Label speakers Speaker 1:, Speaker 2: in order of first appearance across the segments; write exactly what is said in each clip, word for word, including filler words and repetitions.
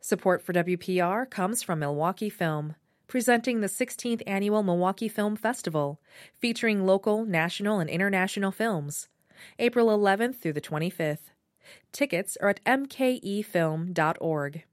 Speaker 1: Support for W P R comes from Milwaukee Film, presenting the sixteenth Annual Milwaukee Film Festival, featuring local, national, and international films, April eleventh through the twenty-fifth. Tickets are at m k e film dot org.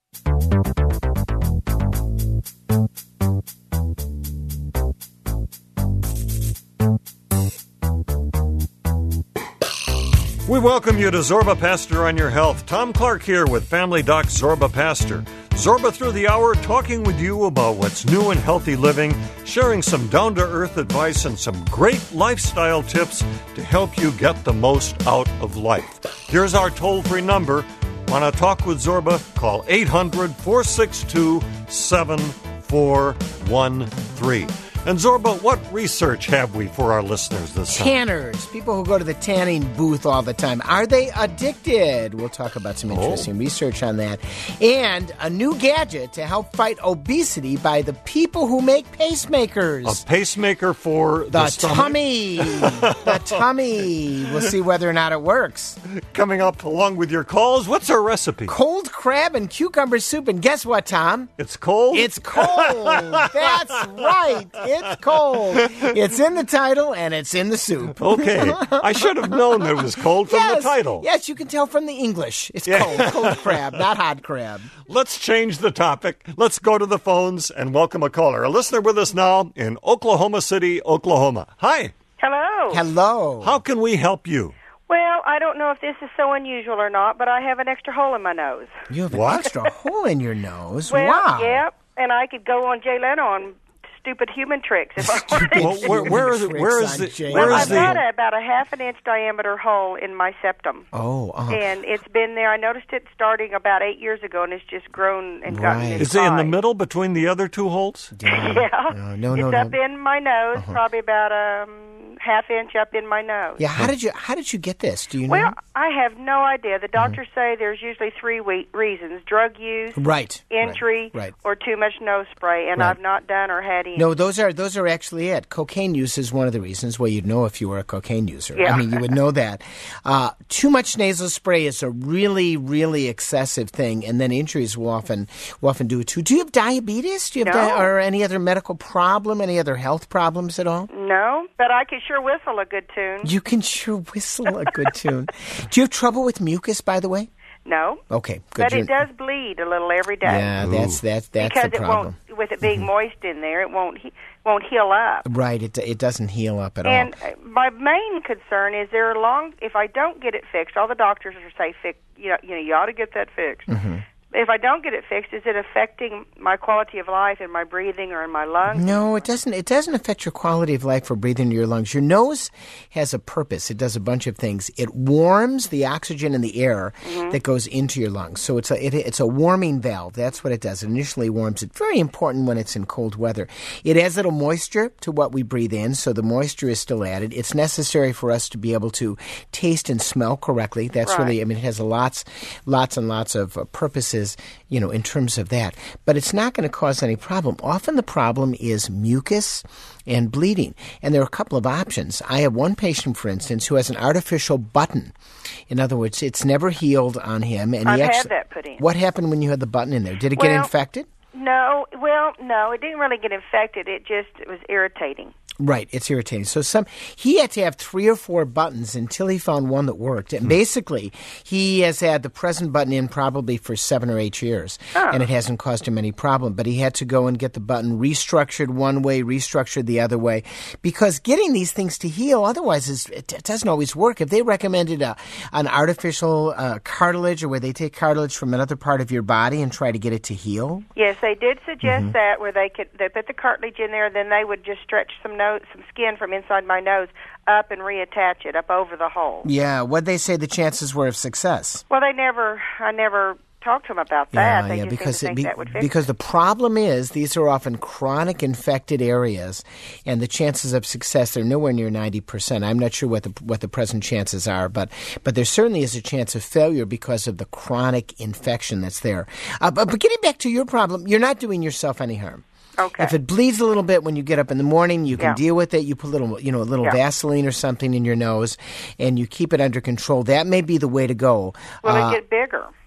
Speaker 2: We welcome you to Zorba Pastor on Your Health. Tom Clark here with Family Doc Zorba Pastor. Zorba through the hour, talking with you about what's new in healthy living, sharing some down-to-earth advice and some great lifestyle tips to help you get the most out of life. Here's our toll-free number. Want to talk with Zorba? Call eight hundred, four six two, seven four one three. And Zorba, what research have we for our listeners this time?
Speaker 3: Tanners, people who go to the tanning booth all the time. Are they addicted? We'll talk about some interesting oh. research on that. And a new gadget to help fight obesity by the people who make pacemakers.
Speaker 2: A pacemaker for the,
Speaker 3: the
Speaker 2: stomach?
Speaker 3: tummy. The tummy. We'll see whether or not it works.
Speaker 2: Coming up along with your calls, what's our recipe?
Speaker 3: Cold crab and cucumber soup. And guess what, Tom?
Speaker 2: It's cold?
Speaker 3: It's cold. That's right. It's cold. It's in the title, and it's in the soup.
Speaker 2: Okay. I should have known it was cold from
Speaker 3: yes,
Speaker 2: the title.
Speaker 3: Yes, you can tell from the English. It's
Speaker 2: yeah.
Speaker 3: cold. Cold crab, not hot crab.
Speaker 2: Let's change the topic. Let's go to the phones and welcome a caller. A listener with us now in Oklahoma City, Oklahoma. Hi.
Speaker 4: Hello.
Speaker 3: Hello.
Speaker 2: How can we help you?
Speaker 4: Well, I don't know if this is so unusual or not, but I have an extra hole in my nose.
Speaker 3: You have an
Speaker 2: what?
Speaker 3: extra hole in your nose?
Speaker 4: Well,
Speaker 3: wow.
Speaker 4: yeah, and I could go on Jay Leno on stupid human tricks if I wanted.
Speaker 2: Well, where, where is it? Where is the? Where
Speaker 4: Well,
Speaker 2: is
Speaker 4: I've
Speaker 2: the?
Speaker 4: got a, about a half an inch diameter hole in my septum.
Speaker 3: Oh, uh-huh.
Speaker 4: And it's been there. I noticed it starting about eight years ago, and it's just grown and gotten
Speaker 3: Right.
Speaker 4: this
Speaker 2: Is it in the
Speaker 4: high.
Speaker 2: middle between the other two holes?
Speaker 3: Yeah.
Speaker 4: Yeah.
Speaker 3: No, no,
Speaker 4: it's
Speaker 3: no.
Speaker 4: up in my nose,
Speaker 3: Uh-huh.
Speaker 4: probably about a um, half inch up in my nose.
Speaker 3: Yeah. How did you? How did you get this? Do you know?
Speaker 4: Well, I have no idea. The doctors say there's usually three we- reasons: drug use,
Speaker 3: right.
Speaker 4: injury,
Speaker 3: Right. right.
Speaker 4: or too much nose spray, and
Speaker 3: Right.
Speaker 4: I've not done or had any.
Speaker 3: No, those are those are actually it. Cocaine use is one of the reasons. Well, you'd know if you were a cocaine user.
Speaker 4: Yeah.
Speaker 3: I mean, you would know that. Uh, too much nasal spray is a really, really excessive thing, and then injuries will often will often do it too. Do you have diabetes? Do you have
Speaker 4: No.
Speaker 3: di- or any other medical problem? Any other health problems at all?
Speaker 4: No, but I could sure whistle a good tune.
Speaker 3: You can sure whistle a good tune. Do you have trouble with mucus, by the way?
Speaker 4: No.
Speaker 3: Okay, good.
Speaker 4: But
Speaker 3: You're-
Speaker 4: it does bleed a little every day.
Speaker 3: Yeah, that's that's that's
Speaker 4: because
Speaker 3: the problem.
Speaker 4: it won't, with it being moist in there, it won't he, won't heal up.
Speaker 3: Right, it it doesn't heal up at
Speaker 4: And
Speaker 3: all.
Speaker 4: uh, my main concern is there are long. If I don't get it fixed, all the doctors are say, fix, you know, you know, you ought to get that fixed.
Speaker 3: Mm-hmm.
Speaker 4: If I don't get it fixed, is it affecting my quality of life in my breathing or in my lungs?
Speaker 3: No, it doesn't. It doesn't affect your quality of life for breathing into your lungs. Your nose has a purpose. It does a bunch of things. It warms the oxygen in the air
Speaker 4: Mm-hmm.
Speaker 3: that goes into your lungs. So it's a it, it's a warming valve. That's what it does. It initially warms it. Very important when it's in cold weather. It adds a little moisture to what we breathe in, so the moisture is still added. It's necessary for us to be able to taste and smell correctly. That's
Speaker 4: Right.
Speaker 3: really. I mean, it has lots, lots and lots of uh, purposes, you know, in terms of that. But it's not going to cause any problem. Often the problem is mucus and bleeding. And there are a couple of options. I have one patient, for instance, who has an artificial button. In other words, it's never healed on him. And
Speaker 4: I've
Speaker 3: he
Speaker 4: had
Speaker 3: actually,
Speaker 4: that put in.
Speaker 3: What happened when you had the button in there? Did it get
Speaker 4: Well-
Speaker 3: infected?
Speaker 4: No, well, no, it didn't really get infected. It just it was irritating.
Speaker 3: Right, it's irritating. So some he had to have three or four buttons until he found one that worked. And basically, he has had the present button in probably for seven or eight years,
Speaker 4: Oh.
Speaker 3: and it hasn't caused him any problem. But he had to go and get the button restructured one way, restructured the other way, because getting these things to heal otherwise is it, it doesn't always work. If they recommended a, an artificial uh, cartilage, or where they take cartilage from another part of your body and try to get it to heal,
Speaker 4: Yes, they did suggest
Speaker 3: Mm-hmm.
Speaker 4: that, where they could they put the cartilage in there, then they would just stretch some nose, some skin from inside my nose up and reattach it up over the hole.
Speaker 3: yeah, what'd they say the chances were of success?
Speaker 4: Well, they never, I never talked to them about that.
Speaker 3: Yeah,
Speaker 4: they
Speaker 3: yeah,
Speaker 4: just
Speaker 3: because
Speaker 4: seemed
Speaker 3: it,
Speaker 4: to
Speaker 3: be,
Speaker 4: think that would fix
Speaker 3: because
Speaker 4: it.
Speaker 3: the problem is these are often chronic infected areas, and the chances of success are nowhere near ninety percent. I'm not sure what the what the present chances are, but but there certainly is a chance of failure because of the chronic infection that's there. Uh, but, but getting back to your problem, you're not doing yourself any harm.
Speaker 4: Okay.
Speaker 3: If it bleeds a little bit when you get up in the morning, you can
Speaker 4: Yeah.
Speaker 3: deal with it. You put a little, you know, a little
Speaker 4: Yeah.
Speaker 3: Vaseline or something in your nose, and you keep it under control. That may be the way to go.
Speaker 4: Will
Speaker 3: Uh,
Speaker 4: it get bigger?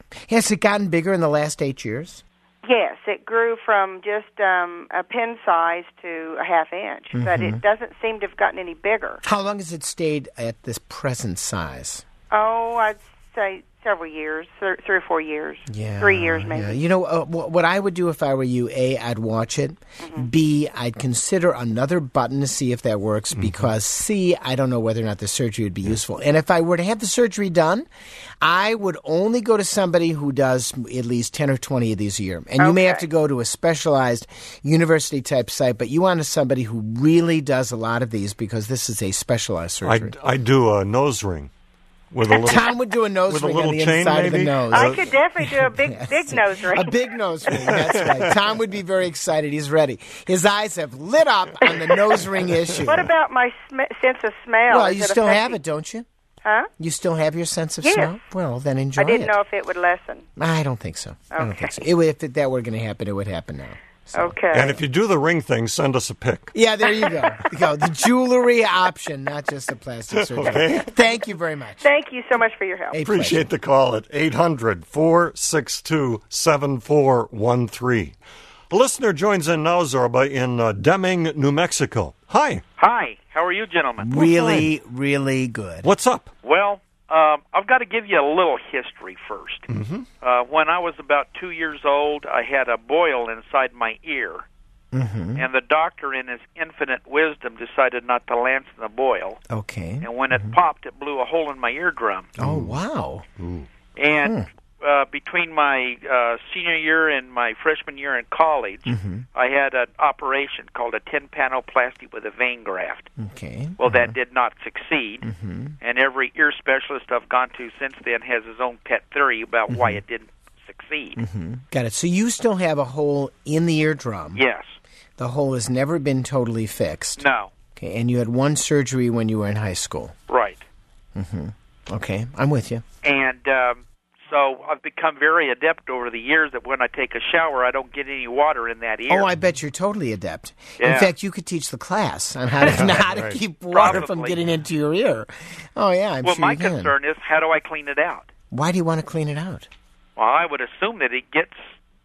Speaker 3: Has it gotten bigger in the last eight years?
Speaker 4: Yes, it grew from just um, a pin size to a half inch, mm-hmm. but it doesn't seem to have gotten any bigger.
Speaker 3: How long has it stayed at this present size?
Speaker 4: Oh, I'd say several years, th- three or four years,
Speaker 3: yeah,
Speaker 4: three years maybe.
Speaker 3: Yeah. You know, uh, w- what I would do if I were you, A, I'd watch it. Mm-hmm. B, I'd consider another button to see if that works, mm-hmm. because C, I don't know whether or not the surgery would be useful. And if I were to have the surgery done, I would only go to somebody who does at least ten or twenty of these a year. And you
Speaker 4: okay.
Speaker 3: may have to go to a specialized university-type site, but you want somebody who really does a lot of these because this is a specialized surgery.
Speaker 2: I, I do a nose ring. With a little,
Speaker 3: Tom would do a nose
Speaker 2: with
Speaker 3: ring
Speaker 2: a little
Speaker 3: on the
Speaker 2: chain,
Speaker 3: inside
Speaker 2: maybe?
Speaker 3: of the nose.
Speaker 4: I could definitely do a big,
Speaker 3: Yes.
Speaker 4: big nose ring.
Speaker 3: A big nose ring, that's right. Tom would be very excited. He's ready. His eyes have lit up on the nose ring issue.
Speaker 4: What about my sm- sense of smell?
Speaker 3: Well,
Speaker 4: Is
Speaker 3: you
Speaker 4: it
Speaker 3: still
Speaker 4: affecting-
Speaker 3: have it, don't you?
Speaker 4: Huh?
Speaker 3: You still have your sense of
Speaker 4: Yes.
Speaker 3: smell? Well, then enjoy
Speaker 4: I didn't
Speaker 3: it.
Speaker 4: know if it would lessen.
Speaker 3: I don't think so. I don't
Speaker 4: Okay.
Speaker 3: think so. It, if it, that were going to happen, it would happen now. So.
Speaker 4: Okay.
Speaker 2: And if you do the ring thing, send us a pic.
Speaker 3: Yeah, there you go. There you go. The jewelry option, not just the plastic surgery.
Speaker 2: Okay.
Speaker 3: Thank you very much.
Speaker 4: Thank you so much for your help.
Speaker 3: A
Speaker 2: Appreciate the call at eight hundred, four six two, seven four one three. A listener joins in now, Zorba, in uh, Deming, New Mexico. Hi.
Speaker 5: Hi. How are you, gentlemen?
Speaker 3: Really, really good.
Speaker 2: What's up?
Speaker 5: Well, um, I've got to give you a little history first.
Speaker 2: Mm-hmm.
Speaker 5: Uh, when I was about two years old, I had a boil inside my ear.
Speaker 3: Mm-hmm.
Speaker 5: And the doctor, in his infinite wisdom, decided not to lance the boil.
Speaker 3: Okay.
Speaker 5: And when
Speaker 3: mm-hmm.
Speaker 5: it popped, it blew a hole in my eardrum.
Speaker 3: Oh, wow.
Speaker 2: Ooh.
Speaker 5: And
Speaker 3: Hmm.
Speaker 5: uh, between my uh, senior year and my freshman year in college,
Speaker 3: Mm-hmm.
Speaker 5: I had an operation called a tympanoplasty with a vein graft.
Speaker 3: Okay.
Speaker 5: Well, that did not succeed,
Speaker 3: Mm-hmm.
Speaker 5: and every ear specialist I've gone to since then has his own pet theory about why it didn't succeed.
Speaker 3: Mm-hmm. Got it. So you still have a hole in the eardrum.
Speaker 5: Yes.
Speaker 3: The hole has never been totally fixed.
Speaker 5: No.
Speaker 3: Okay. And you had one surgery when you were in high school.
Speaker 5: Right.
Speaker 3: Mm-hmm. Okay. I'm with you.
Speaker 5: And um, so I've become very adept over the years that when I take a shower, I don't get any water in that ear.
Speaker 3: Oh, I bet you're totally adept.
Speaker 5: Yeah.
Speaker 3: In fact, you could teach the class on how to, how to
Speaker 2: Right.
Speaker 3: keep water from
Speaker 5: Probably.
Speaker 3: getting into your ear. Oh, yeah, I'm
Speaker 5: well,
Speaker 3: sure
Speaker 5: my
Speaker 3: you can.
Speaker 5: concern is how do I clean it out?
Speaker 3: Why do you want to clean it out?
Speaker 5: Well, I would assume that it gets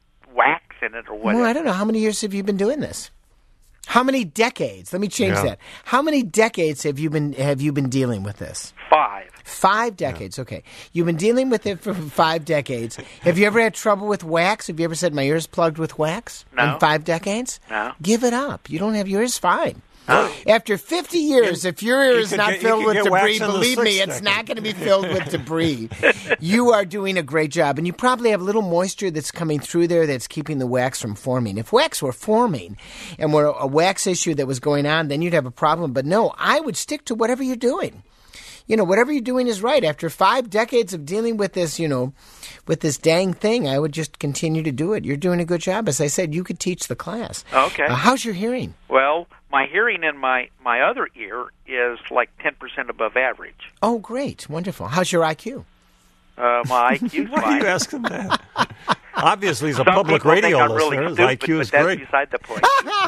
Speaker 5: wax in it or whatever.
Speaker 3: Well, I don't know. How many years have you been doing this? How many decades? Let me change
Speaker 2: Yeah.
Speaker 3: that. How many decades have you been have you been dealing with this?
Speaker 5: Five.
Speaker 3: Five decades. Okay. You've been dealing with it for five decades. Have you ever had trouble with wax? Have you ever said my ear's plugged with wax?
Speaker 5: No.
Speaker 3: In five decades?
Speaker 5: No.
Speaker 3: Give it up. You don't have your ears fine. After fifty years,
Speaker 2: You-
Speaker 3: if your ear
Speaker 2: you
Speaker 3: is
Speaker 2: could
Speaker 3: not
Speaker 2: get- you
Speaker 3: filled
Speaker 2: could
Speaker 3: with
Speaker 2: get wax
Speaker 3: debris,
Speaker 2: in the
Speaker 3: believe me,
Speaker 2: sixth
Speaker 3: it's
Speaker 2: decade.
Speaker 3: not going to be filled with debris. You are doing a great job, and you probably have a little moisture that's coming through there that's keeping the wax from forming. If wax were forming and were a wax issue that was going on, then you'd have a problem. But no, I would stick to whatever you're doing. You know, whatever you're doing is right. After five decades of dealing with this, you know, with this dang thing, I would just continue to do it. You're doing a good job. As I said, you could teach the class.
Speaker 5: Okay.
Speaker 3: Uh, how's your hearing?
Speaker 5: Well, my hearing in my, my other ear is like ten percent above average.
Speaker 3: Oh, great. Wonderful. How's your I Q?
Speaker 5: Uh, my I Q's
Speaker 2: Why are
Speaker 5: fine.
Speaker 2: you asking that? Obviously, he's a
Speaker 5: Some
Speaker 2: public
Speaker 5: people think
Speaker 2: radio
Speaker 5: I'm really
Speaker 2: listener. His
Speaker 5: stupid,
Speaker 2: I Q
Speaker 5: but
Speaker 2: is
Speaker 5: that's
Speaker 2: great.
Speaker 5: beside the point.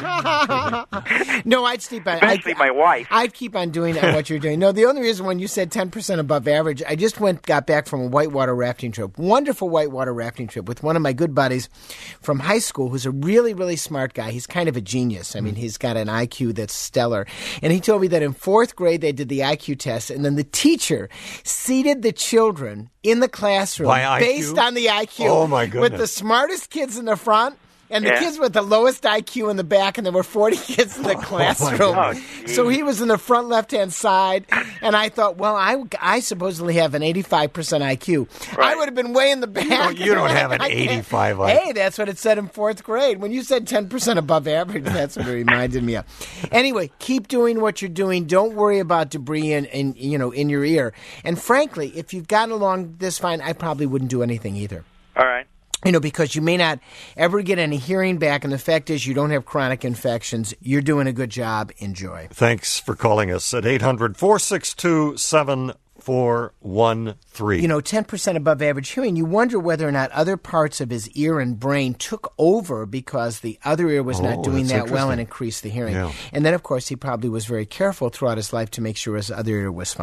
Speaker 3: No, I'd keep on.
Speaker 5: Especially
Speaker 3: I'd,
Speaker 5: my wife.
Speaker 3: I'd keep on doing what you're doing. No, the only reason when you said ten percent above average, I just went, got back from a whitewater rafting trip. Wonderful whitewater rafting trip with one of my good buddies from high school who's a really, really smart guy. He's kind of a genius. I mean, he's got an I Q that's stellar. And he told me that in fourth grade they did the I Q test, and then the teacher seated the children in the classroom
Speaker 2: By I Q?
Speaker 3: based on the I Q.
Speaker 2: Oh, my
Speaker 3: With
Speaker 2: goodness.
Speaker 3: the smartest kids in the front and the
Speaker 5: Yeah.
Speaker 3: kids with the lowest I Q in the back, and there were forty kids in the classroom.
Speaker 5: God.
Speaker 3: So he was in the front left-hand side, and I thought, well, I, I supposedly have an eighty-five percent I Q. I
Speaker 5: Right.
Speaker 3: would have been way in the back.
Speaker 2: don't- you don't have an
Speaker 3: I can't-
Speaker 2: eighty-five I Q.
Speaker 3: Hey, that's what it said in fourth grade. When you said ten percent above average, that's what it reminded me of. Anyway, keep doing what you're doing. Don't worry about debris in, in, you know, in your ear. And frankly, if you've gotten along this fine, I probably wouldn't do anything either.
Speaker 5: All right.
Speaker 3: You know, because you may not ever get any hearing back, and the fact is you don't have chronic infections. You're doing a good job. Enjoy.
Speaker 2: Thanks for calling us at eight hundred, four six two, seven four one three.
Speaker 3: You know, ten percent above average hearing, you wonder whether or not other parts of his ear and brain took over because the other ear was
Speaker 2: Oh,
Speaker 3: not doing
Speaker 2: that's
Speaker 3: that well and
Speaker 2: interesting.
Speaker 3: increased the hearing.
Speaker 2: Yeah.
Speaker 3: And then, of course, he probably was very careful throughout his life to make sure his other ear was fine.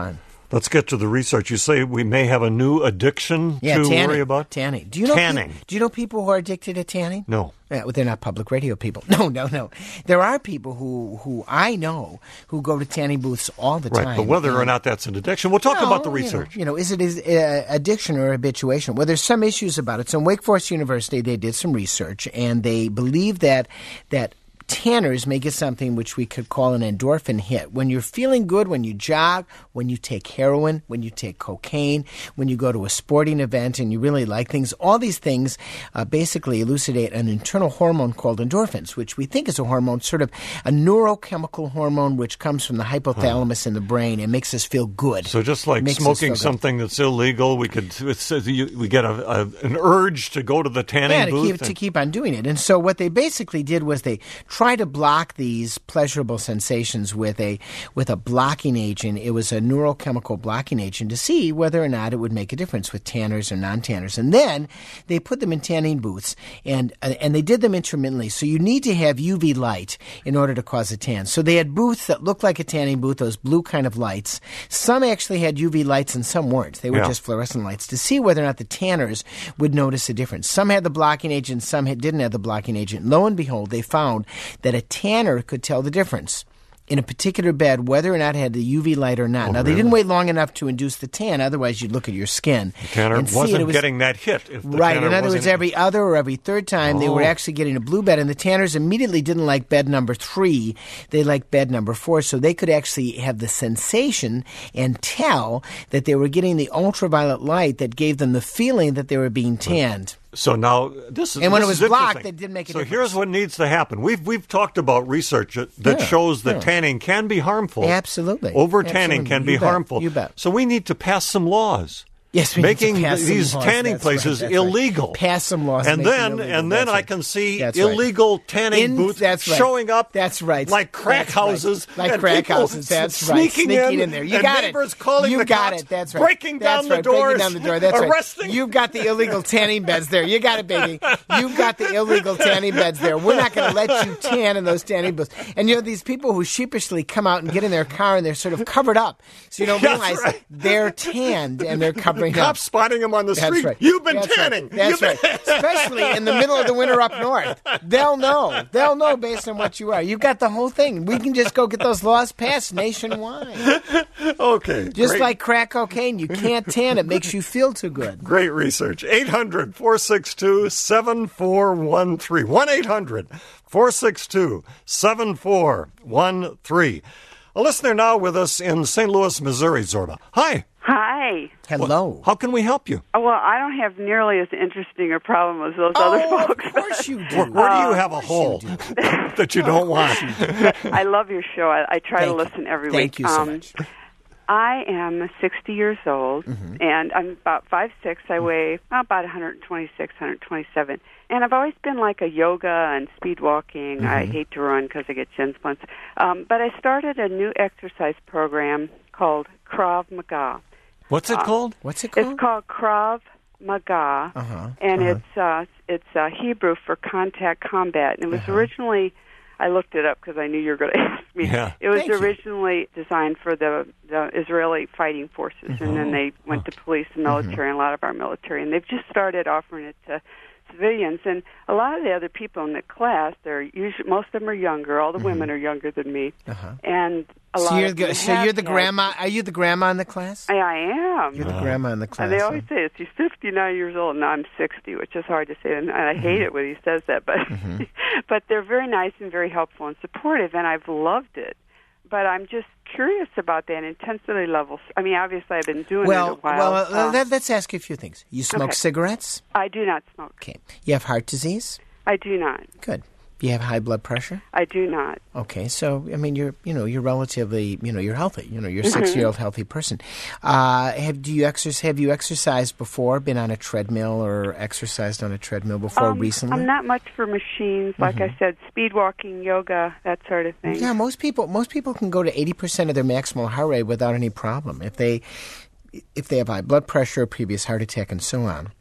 Speaker 2: Let's get to the research. You say we may have a new addiction
Speaker 3: Yeah,
Speaker 2: to
Speaker 3: tanning.
Speaker 2: worry about?
Speaker 3: Tanning. Do you know
Speaker 2: Tanning.
Speaker 3: Pe- do you know people who are addicted to tanning?
Speaker 2: No.
Speaker 3: Yeah, well, they're not public radio people. No, no, no. There are people who, who I know who go to tanning booths all the
Speaker 2: Right,
Speaker 3: time.
Speaker 2: but whether or
Speaker 3: And-
Speaker 2: not that's an addiction, we'll talk
Speaker 3: No,
Speaker 2: about the
Speaker 3: you know,
Speaker 2: research.
Speaker 3: You know, is it is, uh, addiction or habituation? Well, there's some issues about it. So in Wake Forest University, they did some research, and they believe that that tanners may get something which we could call an endorphin hit. When you're feeling good, when you jog, when you take heroin, when you take cocaine, when you go to a sporting event and you really like things, all these things uh, basically elucidate an internal hormone called endorphins, which we think is a hormone, sort of a neurochemical hormone which comes from the hypothalamus in the brain and makes us feel good.
Speaker 2: So just like
Speaker 3: Makes us
Speaker 2: smoking
Speaker 3: feel good.
Speaker 2: something that's illegal, we could it's, you, we get a, a, an urge to go to the tanning
Speaker 3: Yeah, to
Speaker 2: booth.
Speaker 3: keep, to
Speaker 2: and-
Speaker 3: keep on doing it. And so what they basically did was they tried to block these pleasurable sensations with a with a blocking agent. It was a neurochemical blocking agent to see whether or not it would make a difference with tanners or non-tanners. And then they put them in tanning booths, and uh, and they did them intermittently. So you need to have U V light in order to cause a tan. So they had booths that looked like a tanning booth, those blue kind of lights. Some actually had U V lights and some weren't. They were
Speaker 2: Yeah.
Speaker 3: just fluorescent lights to see whether or not the tanners would notice a difference. Some had the blocking agent, some had, didn't have the blocking agent. Lo and behold, they found that a tanner could tell the difference in a particular bed whether or not it had the U V light or not.
Speaker 2: Oh,
Speaker 3: now, they
Speaker 2: really?
Speaker 3: didn't wait long enough to induce the tan. Otherwise, you'd look at your skin.
Speaker 2: The tanner
Speaker 3: and see
Speaker 2: wasn't
Speaker 3: it was,
Speaker 2: getting that hit. If the
Speaker 3: right.
Speaker 2: tanner
Speaker 3: In other words,
Speaker 2: wasn't-
Speaker 3: every other or every third time, they were
Speaker 2: Oh.
Speaker 3: actually getting a blue bed. And the tanners immediately didn't like bed number three. They liked bed number four. So they could actually have the sensation and tell that they were getting the ultraviolet light that gave them the feeling that they were being tanned.
Speaker 2: So now this is
Speaker 3: And when
Speaker 2: this
Speaker 3: it was
Speaker 2: is
Speaker 3: blocked,
Speaker 2: interesting.
Speaker 3: it didn't make a
Speaker 2: so
Speaker 3: difference.
Speaker 2: here's what needs to happen. We've we've talked about research that, that
Speaker 3: Yeah,
Speaker 2: shows that
Speaker 3: yeah.
Speaker 2: tanning can be harmful.
Speaker 3: Absolutely.
Speaker 2: Over tanning
Speaker 3: Absolutely.
Speaker 2: can
Speaker 3: You
Speaker 2: be
Speaker 3: bet.
Speaker 2: harmful.
Speaker 3: You bet.
Speaker 2: So we need to pass some laws.
Speaker 3: Yes, we need to
Speaker 2: making
Speaker 3: pass some
Speaker 2: these
Speaker 3: laws.
Speaker 2: tanning
Speaker 3: That's right,
Speaker 2: places
Speaker 3: that's right.
Speaker 2: illegal.
Speaker 3: Pass some laws
Speaker 2: and
Speaker 3: to make
Speaker 2: then
Speaker 3: them illegal.
Speaker 2: and then
Speaker 3: That's
Speaker 2: I
Speaker 3: right.
Speaker 2: can see
Speaker 3: That's right.
Speaker 2: illegal tanning
Speaker 3: In-
Speaker 2: booths
Speaker 3: that's right.
Speaker 2: showing up.
Speaker 3: That's right.
Speaker 2: like crack
Speaker 3: That's right.
Speaker 2: houses,
Speaker 3: like
Speaker 2: and
Speaker 3: crack
Speaker 2: people
Speaker 3: houses. That's
Speaker 2: sneaking
Speaker 3: right. Sneaking
Speaker 2: in,
Speaker 3: in there. You
Speaker 2: and
Speaker 3: got
Speaker 2: neighbors
Speaker 3: it.
Speaker 2: calling
Speaker 3: you
Speaker 2: the
Speaker 3: got
Speaker 2: cops,
Speaker 3: it. That's right.
Speaker 2: breaking
Speaker 3: That's
Speaker 2: down the
Speaker 3: right.
Speaker 2: doors,
Speaker 3: breaking down the door. That's
Speaker 2: arresting.
Speaker 3: right. You've got the illegal tanning beds there. You got it, baby. You've got the illegal tanning beds there. We're not going to let you tan in those tanning booths. And you know these people who sheepishly come out and get in their car and they're sort of covered up, so you don't
Speaker 2: That's
Speaker 3: realize
Speaker 2: right.
Speaker 3: they're tanned and they're covering up.
Speaker 2: Cops spotting them on the
Speaker 3: That's
Speaker 2: street.
Speaker 3: right.
Speaker 2: You've been
Speaker 3: That's
Speaker 2: tanning.
Speaker 3: Right. That's
Speaker 2: You've
Speaker 3: right.
Speaker 2: been-
Speaker 3: Especially in the middle of the winter up north. They'll know. They'll know based on what you are. You've got the whole thing. We can just go get those laws passed nationwide.
Speaker 2: Okay.
Speaker 3: Just
Speaker 2: great.
Speaker 3: like crack cocaine. You can't tan. It makes you feel too good.
Speaker 2: Great research. eight hundred, four six two, seven four one three. one eight hundred, four six two, seven four one three. A listener now with us in Saint Louis, Missouri, Zorba. Hi.
Speaker 6: Hi.
Speaker 3: Hello.
Speaker 2: How can we help you?
Speaker 6: Oh, well, I don't have nearly as interesting a problem as those
Speaker 3: Oh,
Speaker 6: other folks.
Speaker 3: of course you do.
Speaker 2: Where, where do you
Speaker 6: Uh,
Speaker 2: have a hole that you don't want?
Speaker 6: I love your show. I, I try
Speaker 3: Thank
Speaker 6: to
Speaker 3: you.
Speaker 6: listen every
Speaker 3: Thank
Speaker 6: week.
Speaker 3: you so
Speaker 6: Um,
Speaker 3: much.
Speaker 6: I am sixty years old,
Speaker 3: Mm-hmm.
Speaker 6: and I'm about five six. I weigh about one twenty-six, one twenty-seven. And I've always been like a yoga and speed walking.
Speaker 3: Mm-hmm.
Speaker 6: I hate to run because I get shin splints. Um, but I started a new exercise program called Krav Maga.
Speaker 2: What's it called?
Speaker 3: What's it called?
Speaker 6: It's called Krav Maga,
Speaker 3: Uh-huh,
Speaker 6: and
Speaker 3: uh-huh.
Speaker 6: it's uh, it's uh, Hebrew for contact combat. And it was
Speaker 3: Uh-huh.
Speaker 6: originally, I looked it up because I knew you were going to ask me.
Speaker 2: Yeah.
Speaker 6: It was
Speaker 3: Thank you.
Speaker 6: originally designed for the, the Israeli fighting forces, and
Speaker 3: Uh-huh.
Speaker 6: then they went to police and military, and a lot of our military, and they've just started offering it to civilians. And a lot of the other people in the class, they're usually most of them are younger. All the women are younger than me,
Speaker 3: Uh-huh.
Speaker 6: and a
Speaker 3: So
Speaker 6: lot
Speaker 3: you're,
Speaker 6: of
Speaker 3: the,
Speaker 6: them
Speaker 3: so
Speaker 6: have
Speaker 3: you're the
Speaker 6: had-
Speaker 3: grandma. Are you the grandma in the class?
Speaker 6: I, I am.
Speaker 3: You're the grandma in the class.
Speaker 6: And they
Speaker 3: huh?
Speaker 6: always say it's he's fifty-nine years old and I'm sixty, which is hard to say, and I
Speaker 3: Mm-hmm.
Speaker 6: hate it when he says that. But but they're very nice and very helpful and supportive, and I've loved it. But I'm just curious about that intensity levels. I mean, obviously I've been doing
Speaker 3: well,
Speaker 6: it a while.
Speaker 3: well, uh,
Speaker 6: Uh,
Speaker 3: let, let's ask you a few things. You smoke
Speaker 6: Okay.
Speaker 3: cigarettes?
Speaker 6: I do not smoke.
Speaker 3: Okay. You have heart disease?
Speaker 6: I do not.
Speaker 3: Good. You have high blood pressure?
Speaker 6: I do not.
Speaker 3: Okay, so I mean, you're you know you're relatively you know you're healthy. You know you're a
Speaker 6: Mm-hmm.
Speaker 3: six year old healthy person. Uh, have do you exercise? Have you exercised before? Been on a treadmill or exercised on a treadmill before
Speaker 6: Um,
Speaker 3: recently?
Speaker 6: I'm not much for machines, like I said, speed walking, yoga, that sort of thing.
Speaker 3: Yeah, most people most people can go to eighty percent of their maximal heart rate without any problem if they if they have high blood pressure, previous heart attack, and so on.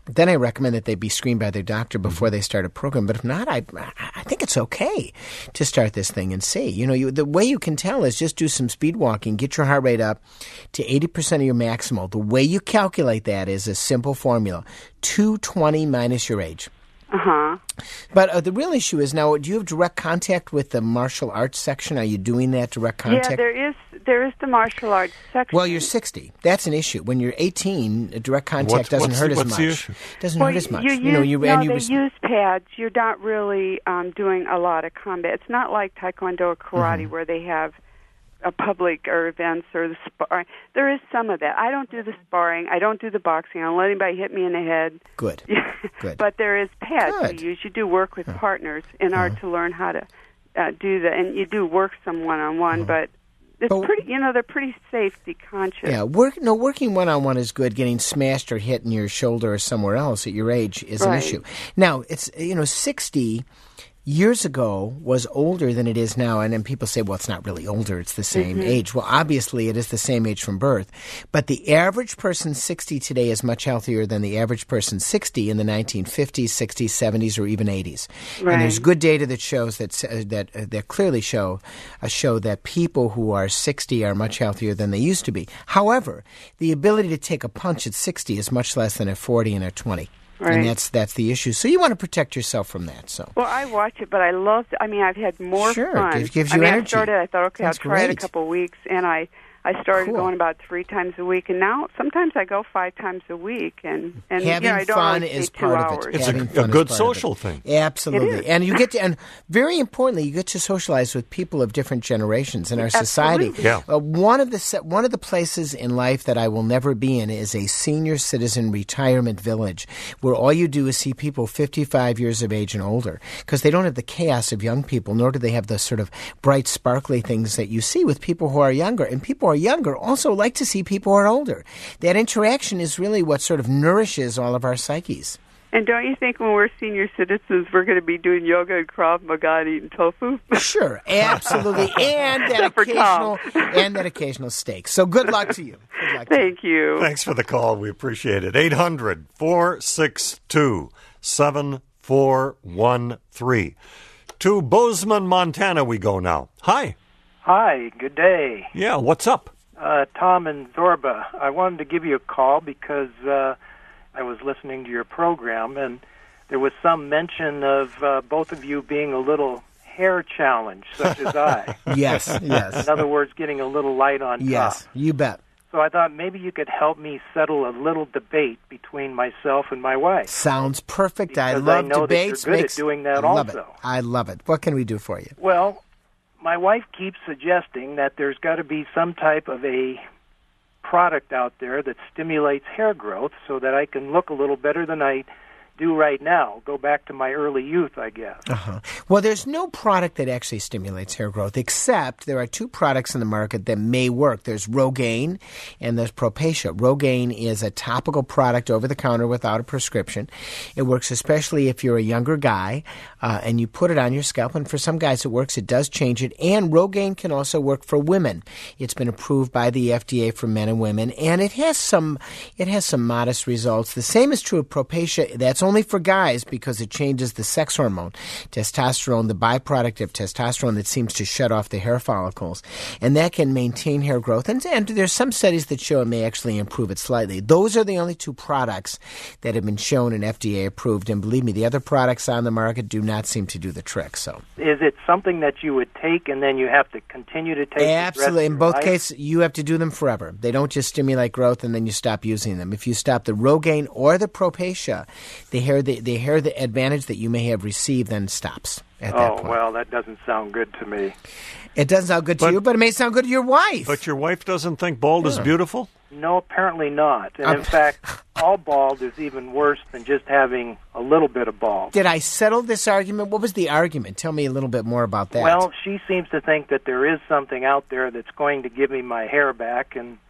Speaker 3: then I recommend that they be screened by their doctor before they start a program. But if not, I I think it's okay to start this thing and see. You know, you, the way you can tell is just do some speed walking, get your heart rate up to eighty percent of your maximal. The way you calculate that is a simple formula, two twenty minus your age.
Speaker 6: Uh-huh.
Speaker 3: But uh, the real issue is now, do you have direct contact with the martial arts section? Are you doing that direct contact?
Speaker 6: Yeah, there is there is the martial arts section.
Speaker 3: Well, you're sixty. That's an issue. When you're eighteen, direct contact
Speaker 2: What's-
Speaker 3: doesn't
Speaker 2: what's
Speaker 3: hurt
Speaker 2: the-
Speaker 3: as
Speaker 2: what's
Speaker 3: much.
Speaker 2: the issue?
Speaker 3: Doesn't
Speaker 6: well,
Speaker 3: hurt as much.
Speaker 6: You,
Speaker 3: you know, you
Speaker 6: no,
Speaker 3: and you
Speaker 6: they
Speaker 3: res-
Speaker 6: use pads. You're not really um, doing a lot of combat. It's not like Taekwondo or Karate
Speaker 3: Mm-hmm.
Speaker 6: where they have a public or events or the sparring. There is some of that. I don't do the sparring. I don't do the boxing. I don't let anybody hit me in the head.
Speaker 3: Good. Good.
Speaker 6: But there is pads
Speaker 3: Good.
Speaker 6: you use. You do work with partners in order to learn how to uh, do that, and you do work some one-on-one, but it's
Speaker 3: But-
Speaker 6: pretty, you know, they're pretty safety conscious.
Speaker 3: Yeah, work, no, working one-on-one is good. Getting smashed or hit in your shoulder or somewhere else at your age is an
Speaker 6: Right.
Speaker 3: issue. Now, it's, you know, sixty years ago was older than it is now. And then people say, well, it's not really older. It's the same
Speaker 6: Mm-hmm.
Speaker 3: age. Well, obviously, it is the same age from birth. But the average person sixty today is much healthier than the average person sixty in the nineteen fifties, sixties, seventies, or even eighties.
Speaker 6: Right.
Speaker 3: And there's good data that shows that uh, that uh, that clearly show uh, show that people who are sixty are much healthier than they used to be. However, the ability to take a punch at sixty is much less than at forty and at twenty.
Speaker 6: Right.
Speaker 3: And that's that's the issue. So you want to protect yourself from that. So
Speaker 6: Well, I watch it, but I love. I mean, I've had more
Speaker 3: Sure, it
Speaker 6: fun.
Speaker 3: gives- gives
Speaker 6: I
Speaker 3: you
Speaker 6: mean,
Speaker 3: energy.
Speaker 6: I started. I thought, okay,
Speaker 3: That's
Speaker 6: I'll try it a
Speaker 3: great.
Speaker 6: couple of weeks, and I I started
Speaker 3: Cool.
Speaker 6: going about three times a week, and now sometimes I go five times a week, and and
Speaker 3: having
Speaker 6: you know, I don't
Speaker 3: fun
Speaker 6: always
Speaker 3: is
Speaker 6: stay two
Speaker 3: part
Speaker 6: hours.
Speaker 3: of it.
Speaker 2: It's a-
Speaker 3: Having
Speaker 2: a
Speaker 3: fun is
Speaker 2: good
Speaker 3: part of it.
Speaker 2: social thing.
Speaker 3: Absolutely,
Speaker 6: It is.
Speaker 3: and you get to, and very importantly, you get to socialize with people of different generations in our society.
Speaker 6: Absolutely.
Speaker 2: Yeah.
Speaker 3: Uh, one of the se- one of the places in life that I will never be in is a senior citizen retirement village, where all you do is see people fifty-five years of age and older, because they don't have the chaos of young people, nor do they have the sort of bright, sparkly things that you see with people who are younger. And people who are younger also like to see people who are older. That interaction is really what sort of nourishes all of our psyches.
Speaker 6: And don't you think when we're senior citizens, we're going to be doing yoga and Krav Maga and eating tofu?
Speaker 3: Sure, absolutely, and that
Speaker 6: Except for
Speaker 3: occasional
Speaker 6: Tom.
Speaker 3: and that occasional steak. So good luck to you. Good luck to you.
Speaker 6: Thank you.
Speaker 2: Thanks for the call. We appreciate it. eight hundred, four six two, seven four one three. To Bozeman, Montana we go now. Hi.
Speaker 7: Hi, good day.
Speaker 2: Yeah, what's up?
Speaker 7: Uh, Tom and Zorba. I wanted to give you a call because uh, I was listening to your program, and there was some mention of uh, both of you being a little hair challenged, such as I.
Speaker 3: Yes, yes,
Speaker 7: In other words, getting a little light on
Speaker 3: yes.
Speaker 7: top.
Speaker 3: You bet.
Speaker 7: So I thought maybe you could help me settle a little debate between myself and my wife.
Speaker 3: Sounds perfect. I
Speaker 7: Because
Speaker 3: love
Speaker 7: I know that you're
Speaker 3: debates.
Speaker 7: good at
Speaker 3: Makes-
Speaker 7: doing that
Speaker 3: I love
Speaker 7: also.
Speaker 3: it. I love it. What can we do for you?
Speaker 7: Well, my wife keeps suggesting that there's got to be some type of a product out there that stimulates hair growth so that I can look a little better than I do right now. Go back to my early youth, I guess.
Speaker 3: Uh-huh. Well, there's no product that actually stimulates hair growth, except there are two products in the market that may work. There's Rogaine and there's Propecia. Rogaine is a topical product over the counter without a prescription. It works especially if you're a younger guy uh, and you put it on your scalp. And for some guys it works. It does change it. And Rogaine can also work for women. It's been approved by the F D A for men and women, and it has some it has some modest results. The same is true of Propecia. That's only for guys because it changes the sex hormone, testosterone, the byproduct of testosterone that seems to shut off the hair follicles. And that can maintain hair growth. And, and there's some studies that show it may actually improve it slightly. Those are the only two products that have been shown and F D A approved. And believe me, the other products on the market do not seem to do the trick. So
Speaker 7: Is it something that you would take and then you have to continue to take the rest
Speaker 3: absolutely.
Speaker 7: of
Speaker 3: In
Speaker 7: your
Speaker 3: both
Speaker 7: life?
Speaker 3: cases, you have to do them forever. They don't just stimulate growth and then you stop using them. If you stop the Rogaine or the Propecia, the hair the, the hair the advantage that you may have received then stops at that
Speaker 7: Oh,
Speaker 3: point.
Speaker 7: well, that doesn't sound good to me.
Speaker 3: It doesn't sound good to
Speaker 2: But-
Speaker 3: you, but it may sound good to your wife.
Speaker 2: But your wife doesn't think bald is beautiful?
Speaker 7: No, apparently not. And
Speaker 3: Um,
Speaker 7: in fact, all bald is even worse than just having a little bit of bald.
Speaker 3: Did I settle this argument? What was the argument? Tell me a little bit more about that.
Speaker 7: Well, she seems to think that there is something out there that's going to give me my hair back, and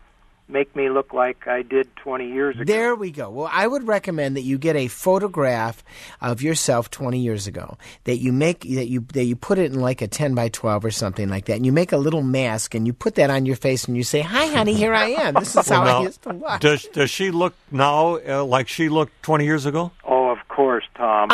Speaker 7: make me look like I did twenty years ago.
Speaker 3: There we go. Well, I would recommend that you get a photograph of yourself twenty years ago. That you make that you that you put it in like a ten by twelve or something like that, and you make a little mask and you put that on your face and you say, "Hi, honey, here I am. This is
Speaker 2: Well,
Speaker 3: how
Speaker 2: now,
Speaker 3: I used to look."
Speaker 2: Does does she look now uh, like she looked twenty years ago?
Speaker 7: Oh, of course, Tom.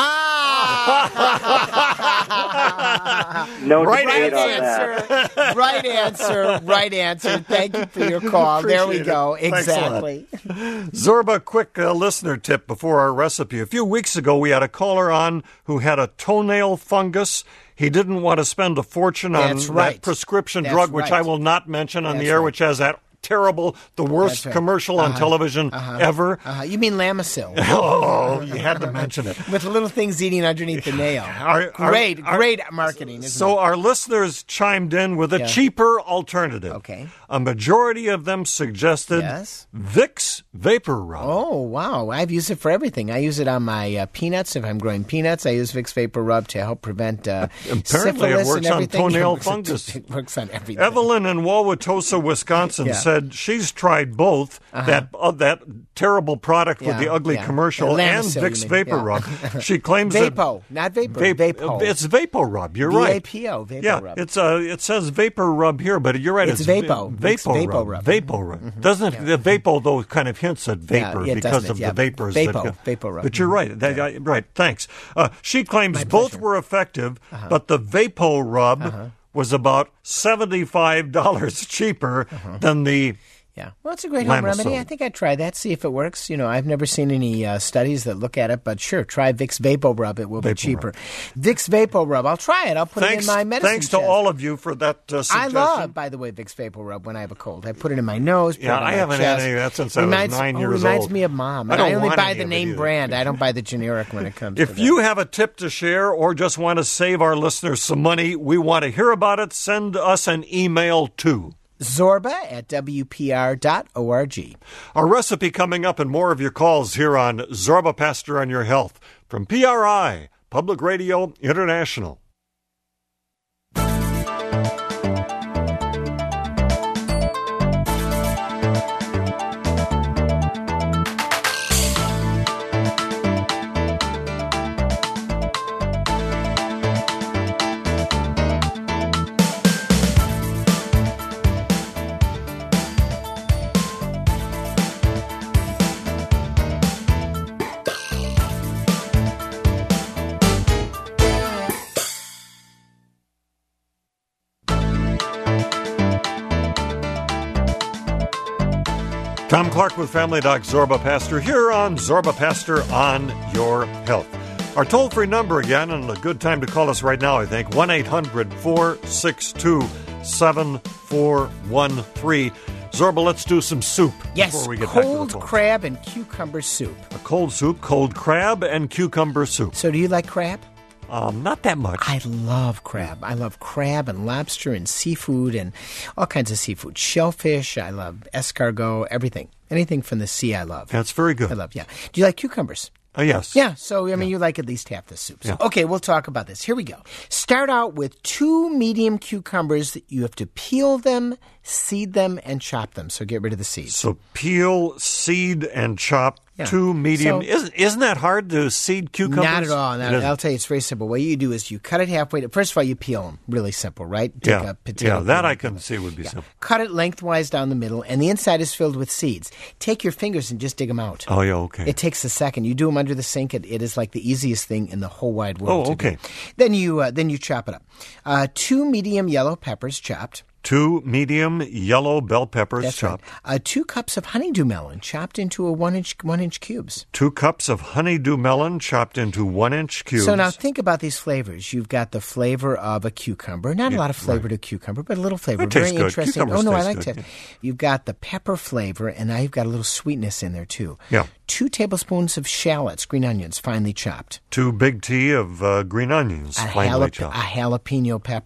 Speaker 3: Ah!
Speaker 7: No
Speaker 2: Right
Speaker 7: debate on
Speaker 3: answer.
Speaker 7: that.
Speaker 3: Right answer. Right answer. Thank you for your call. There we
Speaker 2: Appreciate
Speaker 3: go.
Speaker 2: it. Thanks a lot.
Speaker 3: Exactly.
Speaker 2: Zorba, quick uh, listener tip before our recipe. A few weeks ago, we had a caller on who had a toenail fungus. He didn't want to spend a fortune on
Speaker 3: That's right.
Speaker 2: that prescription
Speaker 3: That's
Speaker 2: drug, which
Speaker 3: right.
Speaker 2: I will not mention on
Speaker 3: That's
Speaker 2: the air,
Speaker 3: right.
Speaker 2: which has that terrible, the worst
Speaker 3: That's right.
Speaker 2: commercial on
Speaker 3: Uh-huh.
Speaker 2: television
Speaker 3: Uh-huh.
Speaker 2: ever.
Speaker 3: Uh-huh. You mean Lamisil.
Speaker 2: Oh, you had to mention it.
Speaker 3: With little things eating underneath the nail.
Speaker 2: Our- our-
Speaker 3: great,
Speaker 2: our-
Speaker 3: great marketing, isn't
Speaker 2: So
Speaker 3: it?
Speaker 2: our listeners chimed in with a
Speaker 3: Yeah.
Speaker 2: cheaper alternative.
Speaker 3: Okay.
Speaker 2: A majority of them suggested
Speaker 3: Yes.
Speaker 2: Vicks Vapor Rub.
Speaker 3: Oh, wow. I've used it for everything. I use it on my uh, peanuts. If I'm growing peanuts, I use Vicks Vapor Rub to help prevent uh,
Speaker 2: Apparently it
Speaker 3: syphilis
Speaker 2: works
Speaker 3: and
Speaker 2: on
Speaker 3: everything.
Speaker 2: toenail
Speaker 3: It works on-
Speaker 2: fungus.
Speaker 3: It works on everything.
Speaker 2: Evelyn in Wauwatosa, Wisconsin,
Speaker 3: Yeah.
Speaker 2: said she's tried both that uh, that terrible product with
Speaker 3: Yeah,
Speaker 2: the ugly
Speaker 3: yeah.
Speaker 2: commercial
Speaker 3: Yeah,
Speaker 2: and
Speaker 3: Lamisil, you
Speaker 2: Vicks
Speaker 3: mean,
Speaker 2: Vapor
Speaker 3: yeah.
Speaker 2: Rub. She claims
Speaker 3: Vapo,
Speaker 2: that
Speaker 3: not vapor.
Speaker 2: Vape-
Speaker 3: Vapo.
Speaker 2: It's Vapor Rub. You're
Speaker 3: V
Speaker 2: right.
Speaker 3: A P O, Vapor
Speaker 2: yeah,
Speaker 3: Rub.
Speaker 2: it's uh, it says Vapor Rub here, but you're right.
Speaker 3: It's
Speaker 2: It's,
Speaker 3: Vapo.
Speaker 2: Va-
Speaker 3: It's
Speaker 2: Vapo
Speaker 3: Vapo
Speaker 2: Rub.
Speaker 3: Rub.
Speaker 2: Vapo Rub. Doesn't it? The Vapo though kind of hints at vapor
Speaker 3: Yeah, it
Speaker 2: because
Speaker 3: doesn't
Speaker 2: of
Speaker 3: it? Yeah.
Speaker 2: the vapors.
Speaker 3: Vapo.
Speaker 2: that go-
Speaker 3: Vapo Rub.
Speaker 2: But you're right. That,
Speaker 3: Yeah.
Speaker 2: I- right. Thanks. Uh, she claims
Speaker 3: My
Speaker 2: both
Speaker 3: pleasure.
Speaker 2: were effective, but the Vapo Rub
Speaker 3: Uh-huh.
Speaker 2: was about seventy-five dollars cheaper than the.
Speaker 3: Yeah. Well, it's a great home
Speaker 2: Lamisil.
Speaker 3: remedy. I think I'd try that, see if it works. You know, I've never seen any uh, studies that look at it, but sure, try Vicks Vapo Rub. It will be
Speaker 2: Vapo
Speaker 3: cheaper.
Speaker 2: Rub.
Speaker 3: Vicks Vapo Rub. I'll try it. I'll put
Speaker 2: Thanks,
Speaker 3: it in my medicine
Speaker 2: thanks to
Speaker 3: chest.
Speaker 2: all of you for that uh,
Speaker 3: I
Speaker 2: suggestion.
Speaker 3: love, by the way, Vicks Vapor Rub when I have a cold. I put it in my nose. Put
Speaker 2: Yeah,
Speaker 3: it on
Speaker 2: I
Speaker 3: my
Speaker 2: haven't
Speaker 3: chest.
Speaker 2: had any of that since I was
Speaker 3: reminds,
Speaker 2: nine
Speaker 3: oh,
Speaker 2: years
Speaker 3: reminds
Speaker 2: old.
Speaker 3: me of Mom.
Speaker 2: I
Speaker 3: And
Speaker 2: don't
Speaker 3: I only
Speaker 2: want
Speaker 3: buy
Speaker 2: any
Speaker 3: the
Speaker 2: of it
Speaker 3: name
Speaker 2: either.
Speaker 3: brand. I don't buy the generic when it comes to
Speaker 2: If
Speaker 3: that.
Speaker 2: you have a tip to share or just want to save our listeners some money, we want to hear about it. Send us an email to
Speaker 3: Zorba at W P R dot org.
Speaker 2: our recipe coming up and more of your calls here on Zorba Pastor on Your Health from P R I, Public Radio International. Tom Clark with Family Doc Zorba Pastor here on Zorba Pastor on Your Health. Our toll-free number again, and a good time to call us right now, I think, one eight hundred four six two seven four one three. Zorba, let's do some soup
Speaker 3: Yes,
Speaker 2: before we get back to
Speaker 3: cold
Speaker 2: the phone.
Speaker 3: crab and cucumber soup.
Speaker 2: A cold soup, cold crab, and cucumber soup.
Speaker 3: So do you like crab?
Speaker 2: Um, not that much.
Speaker 3: I love crab. I love crab and lobster and seafood and all kinds of seafood. Shellfish, I love escargot, everything. Anything from the sea I love.
Speaker 2: That's very good.
Speaker 3: I love, yeah. Do you like cucumbers?
Speaker 2: Uh, yes.
Speaker 3: Yeah, so, I mean, you like at least half the soup. So,
Speaker 2: Yeah.
Speaker 3: okay, we'll talk about this. Here we go. Start out with two medium cucumbers. You have to peel them, seed them, and chop them. So get rid of the seeds.
Speaker 2: So peel, seed, and chop
Speaker 3: Yeah.
Speaker 2: two medium.
Speaker 3: So-
Speaker 2: isn't, isn't that hard to seed cucumbers?
Speaker 3: Not at all.
Speaker 2: It
Speaker 3: Not,
Speaker 2: isn't.
Speaker 3: I'll tell you, it's very simple. What you do is you cut it halfway. To, first of all, you peel them. Really simple, right? Take
Speaker 2: yeah,
Speaker 3: a potato
Speaker 2: yeah, that
Speaker 3: peel
Speaker 2: I
Speaker 3: and
Speaker 2: can
Speaker 3: peel it.
Speaker 2: see would be
Speaker 3: Yeah.
Speaker 2: simple.
Speaker 3: Cut it lengthwise down the middle, and the inside is filled with seeds. Take your fingers and just dig them out.
Speaker 2: Oh, yeah, okay.
Speaker 3: It takes a second. You do them under the sink. It, it is like the easiest thing in the whole wide world.
Speaker 2: Oh,
Speaker 3: to do.
Speaker 2: okay.
Speaker 3: Then you uh, then you chop it up. Uh, two medium yellow peppers chopped.
Speaker 2: Two medium yellow bell peppers
Speaker 3: That's
Speaker 2: chopped.
Speaker 3: right. Uh, two cups of honeydew melon chopped into a one inch one inch cubes.
Speaker 2: Two cups of honeydew melon chopped into one inch cubes.
Speaker 3: So now think about these flavors. You've got the flavor of a cucumber. Not a lot of flavor to cucumber, but a little flavor.
Speaker 2: It tastes
Speaker 3: Very
Speaker 2: good.
Speaker 3: interesting.
Speaker 2: Cucumbers
Speaker 3: Oh, no, I
Speaker 2: taste
Speaker 3: like
Speaker 2: good,
Speaker 3: that.
Speaker 2: yeah.
Speaker 3: You've got the pepper flavor, and now you've got a little sweetness in there, too.
Speaker 2: Yeah.
Speaker 3: Two tablespoons of shallots, green onions, finely chopped.
Speaker 2: Two big tea of uh, green onions,
Speaker 3: A,
Speaker 2: finely
Speaker 3: jalap-
Speaker 2: chopped.
Speaker 3: a jalapeno pepper.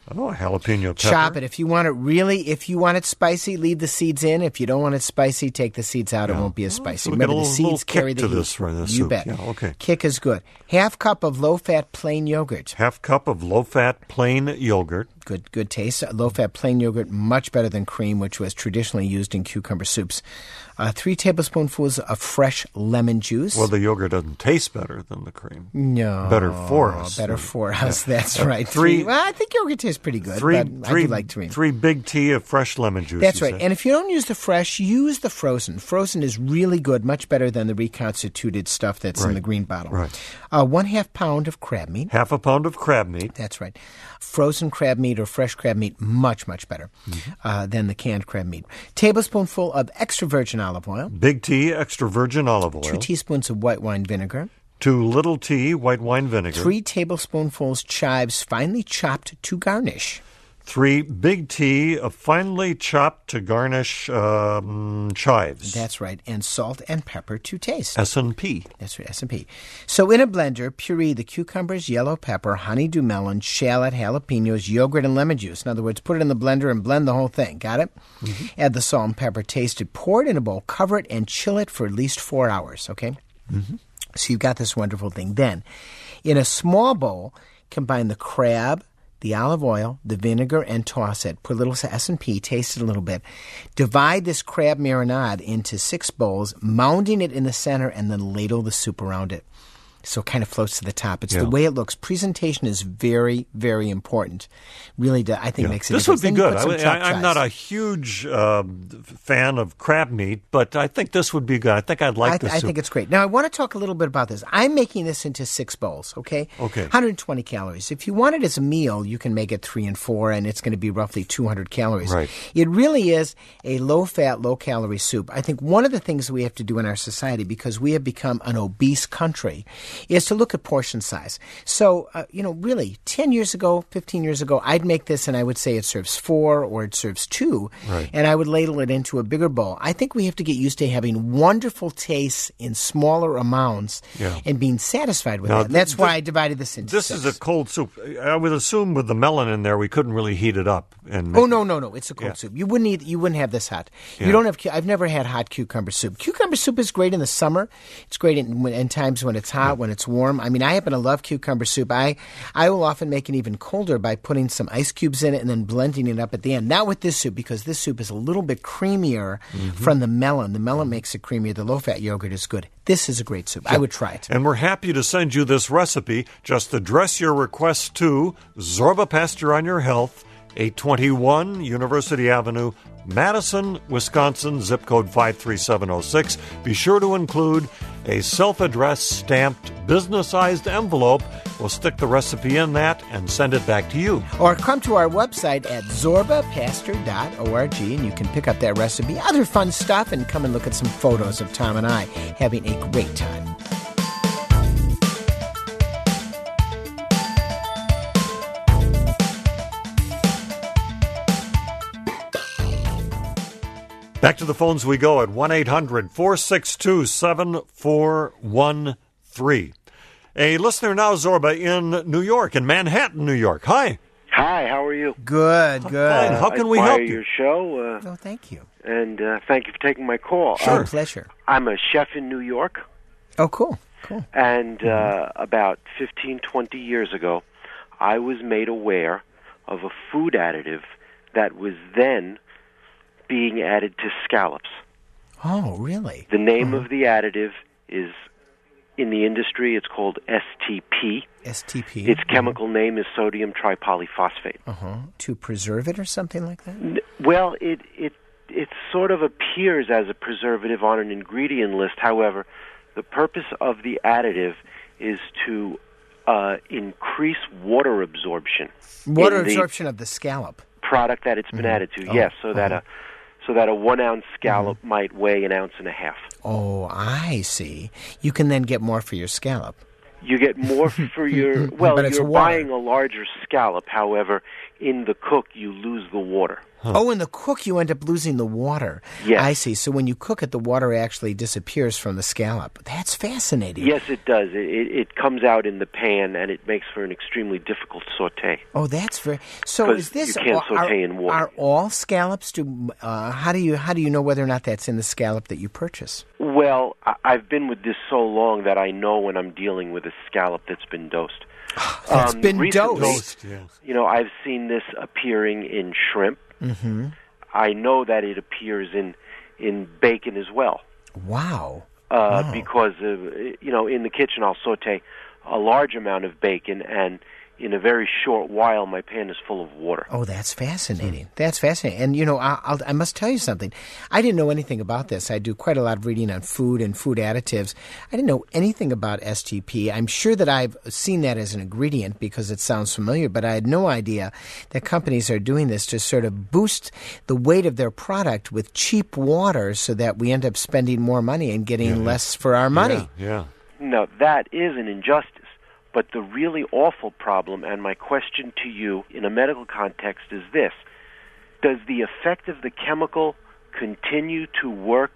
Speaker 2: Oh, jalapeno pepper.
Speaker 3: Chop it. If you want it really, if you want it spicy, leave the seeds in. If you don't want it spicy, take the seeds out.
Speaker 2: Yeah.
Speaker 3: It won't be as spicy.
Speaker 2: So we get
Speaker 3: Remember,
Speaker 2: a
Speaker 3: the
Speaker 2: little- little
Speaker 3: seeds carry
Speaker 2: kick
Speaker 3: the
Speaker 2: to
Speaker 3: heat.
Speaker 2: this for the
Speaker 3: you
Speaker 2: soup.
Speaker 3: bet.
Speaker 2: Yeah, okay.
Speaker 3: Kick is good. Half cup of low-fat plain yogurt.
Speaker 2: Half cup of low-fat plain yogurt.
Speaker 3: Good, good taste. Low-fat plain yogurt, much better than cream, which was traditionally used in cucumber soups. Uh, three tablespoonfuls of fresh lemon juice.
Speaker 2: Well, the yogurt doesn't taste better than the cream.
Speaker 3: No.
Speaker 2: Better for us.
Speaker 3: Better for us. That's
Speaker 2: Uh,
Speaker 3: right.
Speaker 2: three-
Speaker 3: Three. Well, I think yogurt tastes pretty good,
Speaker 2: Three,
Speaker 3: but
Speaker 2: three,
Speaker 3: I do like cream.
Speaker 2: three big tea of fresh lemon juice.
Speaker 3: That's
Speaker 2: you
Speaker 3: right.
Speaker 2: say?
Speaker 3: And if you don't use the fresh, use the frozen. Frozen is really good, much better than the reconstituted stuff that's in
Speaker 2: Right.
Speaker 3: the green bottle.
Speaker 2: Right.
Speaker 3: Uh, one half pound of crab meat.
Speaker 2: Half a pound of crab meat.
Speaker 3: That's right. Frozen crab meat or fresh crab meat, much, much better
Speaker 2: Mm-hmm.
Speaker 3: uh, than the canned crab meat. Tablespoonful of extra virgin olive oil.
Speaker 2: Big tea, extra virgin olive oil.
Speaker 3: Two teaspoons of white wine vinegar.
Speaker 2: Two little tea, white wine vinegar.
Speaker 3: Three tablespoonfuls chives finely chopped to garnish.
Speaker 2: Three big tea of finely chopped to garnish um, chives.
Speaker 3: That's right. And salt and pepper to taste.
Speaker 2: S and P.
Speaker 3: That's right, S and P. So in a blender, puree the cucumbers, yellow pepper, honeydew melon, shallot, jalapenos, yogurt, and lemon juice. In other words, put it in the blender and blend the whole thing. Got it? Mm-hmm. Add the salt and pepper tasted. Pour it in a bowl, cover it, and chill it for at least four hours, okay?
Speaker 2: Mm-hmm.
Speaker 3: So you've got this wonderful thing. Then, in a small bowl, combine the crab, the olive oil, the vinegar, and toss it. Put a little S and P, taste it a little bit. Divide this crab marinade into six bowls, mounding it in the center, and then ladle the soup around it. So it kind of floats to the top. It's
Speaker 2: Yeah.
Speaker 3: the way it looks. Presentation is very, very important. Really, do, I think
Speaker 2: Yeah.
Speaker 3: makes a
Speaker 2: This
Speaker 3: difference.
Speaker 2: would be
Speaker 3: Then you
Speaker 2: good.
Speaker 3: put some
Speaker 2: I,
Speaker 3: chopped
Speaker 2: I, I'm not
Speaker 3: chives.
Speaker 2: a huge uh, fan of crab meat, but I think this would be good. I think I'd like
Speaker 3: I,
Speaker 2: this
Speaker 3: I
Speaker 2: soup.
Speaker 3: think it's great. Now, I want to talk a little bit about this. I'm making this into six bowls, okay?
Speaker 2: Okay.
Speaker 3: one hundred twenty calories. If you want it as a meal, you can make it three and four, and it's going to be roughly two hundred calories.
Speaker 2: Right.
Speaker 3: It really is a low-fat, low-calorie soup. I think one of the things we have to do in our society, because we have become an obese country, is to look at portion size. So, uh, you know, really, ten years ago, fifteen years ago, I'd make this and I would say it serves four or it serves two,
Speaker 2: Right.
Speaker 3: and I would ladle it into a bigger bowl. I think we have to get used to having wonderful tastes in smaller amounts
Speaker 2: Yeah.
Speaker 3: and being satisfied with
Speaker 2: Now,
Speaker 3: it. And that's
Speaker 2: th-
Speaker 3: why I divided this into
Speaker 2: This
Speaker 3: six.
Speaker 2: is a cold soup. I would assume with the melon in there, we couldn't really heat it up. And
Speaker 3: Oh no no no! It's a cold
Speaker 2: Yeah.
Speaker 3: soup. You wouldn't eat, you wouldn't have this hot.
Speaker 2: Yeah.
Speaker 3: You don't have. cu- I've never had hot cucumber soup. Cucumber soup is great in the summer. It's great in, when- in times when it's hot, when it's warm. I mean, I happen to love cucumber soup. I I will often make it even colder by putting some ice cubes in it and then blending it up at the end. Not with this soup because this soup is a little bit creamier
Speaker 2: Mm-hmm.
Speaker 3: from the melon. The melon makes it creamier. The low-fat yogurt is good. This is a great soup. I would try it.
Speaker 2: And we're happy to send you this recipe. Just address your request to Zorba Pasture on Your Health, eight twenty-one University Avenue, Madison, Wisconsin, zip code five three seven oh six. Be sure to include a self-addressed stamped business-sized envelope. We'll stick the recipe in that and send it back to you.
Speaker 3: Or come to our website at zorba pasture dot org and you can pick up that recipe, other fun stuff, and come and look at some photos of Tom and I having a great time.
Speaker 2: Back to the phones we go at one eight hundred four six two seven four one three. A listener now, Zorba, in New York, in Manhattan, New York. Hi.
Speaker 8: Hi, how are you?
Speaker 3: Good, good.
Speaker 2: Fine. How can
Speaker 8: I
Speaker 2: we
Speaker 8: admire
Speaker 2: help you?
Speaker 8: your show, uh,
Speaker 3: Oh, thank you.
Speaker 8: and uh, thank you for taking my call.
Speaker 3: Sure.
Speaker 8: Uh,
Speaker 3: Pleasure.
Speaker 8: I'm a chef in New York,
Speaker 3: Oh, cool, cool.
Speaker 8: and uh, about fifteen, twenty years ago, I was made aware of a food additive that was then being added to scallops.
Speaker 3: Oh, really?
Speaker 8: The name of the additive is, in the industry, it's called S T P.
Speaker 3: S T P.
Speaker 8: Its chemical name is sodium tripolyphosphate.
Speaker 3: Uh-huh. To preserve it or something like that?
Speaker 8: N- Well, it it it sort of appears as a preservative on an ingredient list. However, the purpose of the additive is to uh, increase water absorption.
Speaker 3: Water
Speaker 8: in the
Speaker 3: absorption of the scallop.
Speaker 8: product that it's been added to.
Speaker 3: Oh,
Speaker 8: Yes, so that
Speaker 3: uh-huh.
Speaker 8: a so that a one ounce scallop might weigh an ounce and a half.
Speaker 3: Oh, I see. You can then get more for your scallop.
Speaker 8: You get more for your well.
Speaker 3: But it's
Speaker 8: You're
Speaker 3: water.
Speaker 8: buying a larger scallop. However, in the cook, you lose the water.
Speaker 2: Huh.
Speaker 3: Oh, in the cook, you end up losing the water.
Speaker 8: Yes.
Speaker 3: I see. So when you cook it, the water actually disappears from the scallop. That's fascinating.
Speaker 8: Yes, it does. It, it, it comes out in the pan, and it makes for an extremely difficult saute.
Speaker 3: Oh, that's very. So
Speaker 8: 'Cause
Speaker 3: is this?
Speaker 8: you can't
Speaker 3: are,
Speaker 8: saute in water.
Speaker 3: Are all scallops? Do uh, how do you how do you know whether or not that's in the scallop that you purchase?
Speaker 8: Well, I, I've been with this so long that I know when I'm dealing with a scallop that's been dosed.
Speaker 3: That's
Speaker 8: um,
Speaker 3: been
Speaker 8: recently,
Speaker 3: dosed.
Speaker 2: Dosed, yes.
Speaker 8: You know, I've seen this appearing in shrimp.
Speaker 3: Mm-hmm.
Speaker 8: I know that it appears in in bacon as well.
Speaker 3: Wow.
Speaker 8: Uh,
Speaker 3: Wow.
Speaker 8: Because of, you know, in the kitchen I'll saute a large amount of bacon, and in a very short while my pan is full of water.
Speaker 3: Oh, that's fascinating. That's fascinating. And, you know, I, I'll, I must tell you something. I didn't know anything about this. I do quite a lot of reading on food and food additives. I didn't know anything about S T P. I'm sure that I've seen that as an ingredient because it sounds familiar, but I had no idea that companies are doing this to sort of boost the weight of their product with cheap water so that we end up spending more money and getting
Speaker 2: Yeah.
Speaker 3: less for our money.
Speaker 2: Yeah, yeah.
Speaker 8: No, that is an injustice. But the really awful problem, and my question to you in a medical context is this: does the effect of the chemical continue to work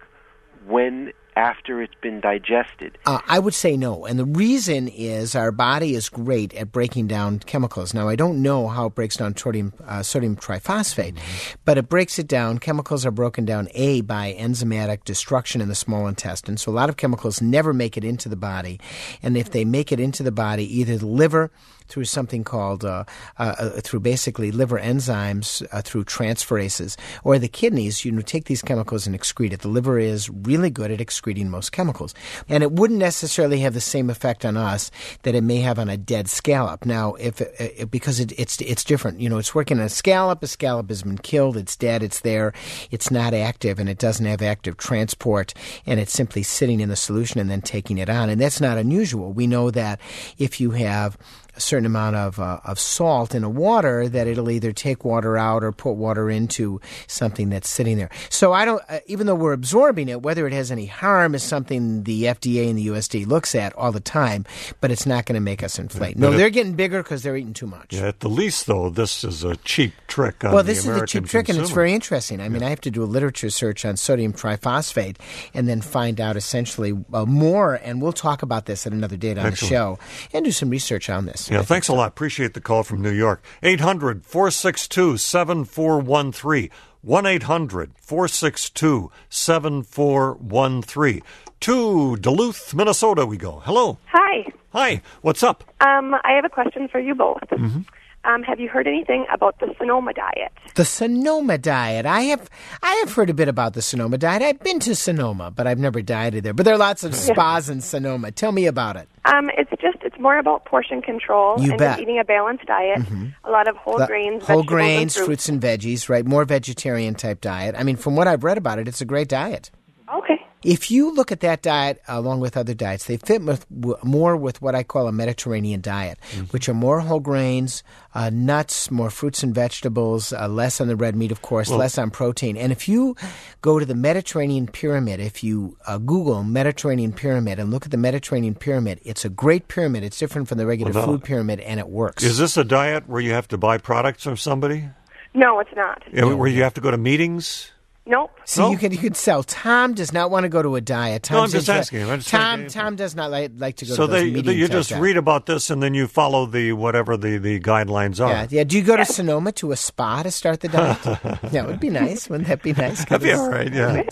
Speaker 8: when after it's been digested?
Speaker 3: Uh, I would say no. And the reason is our body is great at breaking down chemicals. Now, I don't know how it breaks down sodium, uh, sodium triphosphate, mm-hmm. but it breaks it down. Chemicals are broken down, A, by enzymatic destruction in the small intestine. So a lot of chemicals never make it into the body. And if they make it into the body, either the liver, through something called, uh, uh, uh, through basically liver enzymes, uh, through transferases, or the kidneys, you know, take these chemicals and excrete it. The liver is really good at excreting most chemicals. And it wouldn't necessarily have the same effect on us that it may have on a dead scallop. Now, if it, because it, it's it's different. You know, it's working on a scallop. A scallop has been killed. It's dead. It's there. It's not active, and it doesn't have active transport, and it's simply sitting in the solution and then taking it on. And that's not unusual. We know that if you have a certain amount of uh, of salt in a water, that it'll either take water out or put water into something that's sitting there. So I don't, uh, even though we're absorbing it, whether it has any harm is something the F D A and the U S D looks at all the time, but it's not going to make us inflate. No,
Speaker 2: But
Speaker 3: they're
Speaker 2: if-
Speaker 3: getting bigger because they're eating too much.
Speaker 2: Yeah, at the least, though, this is a cheap trick on
Speaker 3: Well,
Speaker 2: the
Speaker 3: this is
Speaker 2: American
Speaker 3: a cheap trick, and it's
Speaker 2: consumer.
Speaker 3: very interesting. I mean, I have to do a literature search on sodium triphosphate and then find out essentially uh, more, and we'll talk about this at another date on
Speaker 2: Excellent.
Speaker 3: the show, and do some research on this.
Speaker 2: Yeah, thanks a lot. Appreciate the call from New York. eight hundred, four six two, seven four one three. one eight hundred, four six two, seven four one three. To Duluth, Minnesota we go. Hello.
Speaker 9: Hi.
Speaker 2: Hi. What's up?
Speaker 9: Um, I have a question for you both.
Speaker 2: Mm-hmm.
Speaker 9: Um, have you heard anything about the Sonoma diet?
Speaker 3: The Sonoma diet. I have I have heard a bit about the Sonoma diet. I've been to Sonoma, but I've never dieted there. But there are lots of spas in Sonoma. Tell me about it.
Speaker 9: Um, it's just it's more about portion control
Speaker 3: You
Speaker 9: and
Speaker 3: bet.
Speaker 9: just eating a balanced diet.
Speaker 3: Mm-hmm.
Speaker 9: A lot of whole
Speaker 3: The-
Speaker 9: grains,
Speaker 3: whole
Speaker 9: vegetables,
Speaker 3: grains,
Speaker 9: and
Speaker 3: fruits and veggies, right? More vegetarian type diet. I mean, from what I've read about it, it's a great diet.
Speaker 9: Okay.
Speaker 3: If you look at that diet along with other diets, they fit with, w- more with what I call a Mediterranean diet,
Speaker 2: Mm-hmm.
Speaker 3: which are more whole grains, uh, nuts, more fruits and vegetables, uh, less on the red meat, of course,
Speaker 2: Well-
Speaker 3: less on protein. And if you go to the Mediterranean pyramid, if you uh, Google Mediterranean pyramid and look at the Mediterranean pyramid, it's a great pyramid. It's different from the regular
Speaker 2: Well, no.
Speaker 3: food pyramid, and it works.
Speaker 2: Is this a diet where you have to buy products from somebody?
Speaker 9: No, it's not.
Speaker 2: Yeah, Where you have to go to meetings?
Speaker 9: Nope.
Speaker 3: See,
Speaker 2: No?
Speaker 3: you could you could sell. Tom does not want to go to a diet.
Speaker 2: No, I'm
Speaker 3: Tom's
Speaker 2: just
Speaker 3: inter-
Speaker 2: asking him. I'm just
Speaker 3: Tom
Speaker 2: trying to-
Speaker 3: Tom does not like, like to go
Speaker 2: So
Speaker 3: to those
Speaker 2: they,
Speaker 3: medium
Speaker 2: you
Speaker 3: type
Speaker 2: just
Speaker 3: diets.
Speaker 2: read about this and then you follow the whatever the, the guidelines are.
Speaker 3: Yeah, yeah. Do you go to Sonoma to a spa to start the diet? That would be nice. Wouldn't that be nice?
Speaker 2: That'd be all right, yeah.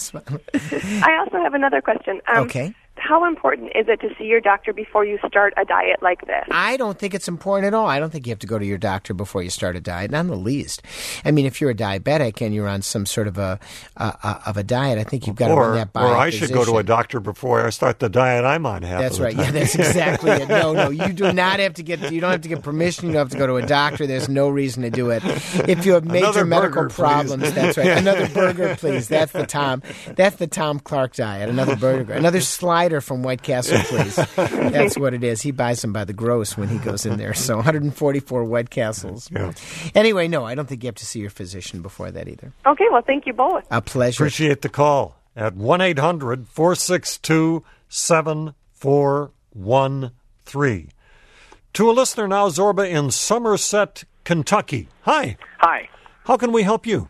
Speaker 9: I also have another question. Um,
Speaker 3: Okay.
Speaker 9: How important is it to see your doctor before you start a diet like this?
Speaker 3: I don't think it's important at all. I don't think you have to go to your doctor before you start a diet, not in the least. I mean, if you're a diabetic and you're on some sort of a uh, uh, of a diet, I think you've got to run
Speaker 2: Or,
Speaker 3: that by
Speaker 2: or
Speaker 3: a
Speaker 2: I should go to a
Speaker 3: physician.
Speaker 2: doctor before I start the diet I'm on half
Speaker 3: That's
Speaker 2: of the
Speaker 3: right.
Speaker 2: time.
Speaker 3: Yeah, that's exactly it. No, no, you do not have to get. You don't have to get permission. You don't have to go to a doctor. There's no reason to do it. If you have major
Speaker 2: Another
Speaker 3: medical
Speaker 2: burger, please.
Speaker 3: problems, that's right. Another burger, please. That's the Tom. That's the Tom Clark diet. Another burger. Another slider from White Castle, please. That's what it is. He buys them by the gross when he goes in there. So one hundred forty-four White Castles.
Speaker 2: Yeah.
Speaker 3: Anyway, no, I don't think you have to see your physician before that either.
Speaker 9: Okay, well, thank you both.
Speaker 3: A pleasure.
Speaker 2: Appreciate the call at one eight hundred, four six two, seven four one three. To a listener now, Zorba in Somerset, Kentucky. Hi.
Speaker 10: Hi.
Speaker 2: How can we help you?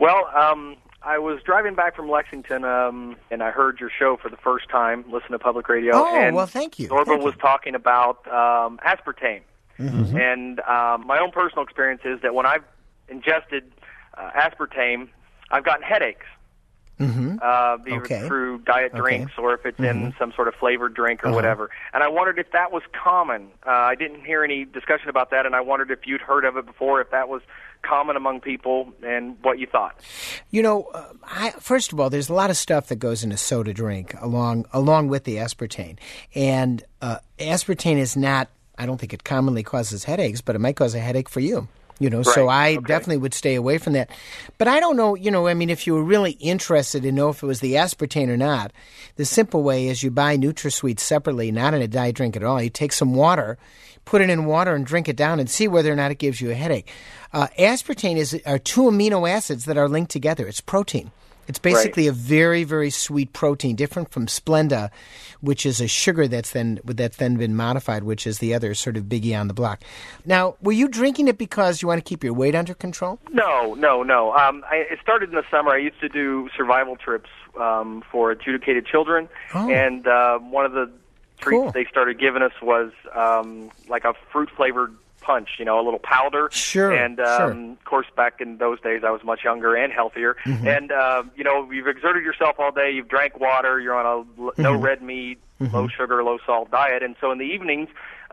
Speaker 10: Well, um, I was driving back from Lexington, um, and I heard your show for the first time, listened to public radio.
Speaker 3: Oh,
Speaker 10: and
Speaker 3: well, thank you.
Speaker 10: Zorba
Speaker 3: Thank
Speaker 10: was
Speaker 3: you.
Speaker 10: talking about um, aspartame.
Speaker 3: Mm-hmm.
Speaker 10: And um, my own personal experience is that when I've ingested uh, aspartame, I've gotten headaches.
Speaker 3: Mm-hmm.
Speaker 10: Uh, either
Speaker 3: Okay.
Speaker 10: through diet
Speaker 3: Okay.
Speaker 10: drinks or if it's
Speaker 3: Mm-hmm.
Speaker 10: in some sort of flavored drink or
Speaker 3: Uh-huh.
Speaker 10: whatever. And I wondered if that was common. Uh, I didn't hear any discussion about that, and I wondered if you'd heard of it before, if that was common among people, and what you thought.
Speaker 3: You know, uh, I, first of all, there's a lot of stuff that goes in a soda drink along along with the aspartame. And uh, aspartame is not, I don't think it commonly causes headaches, but it might cause a headache for you. You know, so I
Speaker 10: Right. Okay.
Speaker 3: definitely would stay away from that. But I don't know, you know, I mean, if you were really interested to know if it was the aspartame or not, the simple way is you buy NutraSweet separately, not in a diet drink at all. You take some water, put it in water and drink it down and see whether or not it gives you a headache. Uh, aspartame is are two amino acids that are linked together. It's protein. It's basically a very, very sweet protein, different from Splenda, which is a sugar that's then that's then been modified, which is the other sort of biggie on the block. Now, were you drinking it because you want to keep your weight under control?
Speaker 10: No, no, no. Um, I, it started in the summer. I used to do survival trips um, for adjudicated children,
Speaker 3: Oh.
Speaker 10: and uh, one of the treats
Speaker 3: Cool.
Speaker 10: they started giving us was um, like a fruit-flavored punch, you know, a little powder.
Speaker 3: Sure,
Speaker 10: And, um, of course, back in those days, I was much younger and healthier.
Speaker 3: Mm-hmm.
Speaker 10: And, uh, you know, you've exerted yourself all day. You've drank water. You're on a l- no red meat,
Speaker 3: Mm-hmm.
Speaker 10: low sugar, low salt diet. And so in the evenings,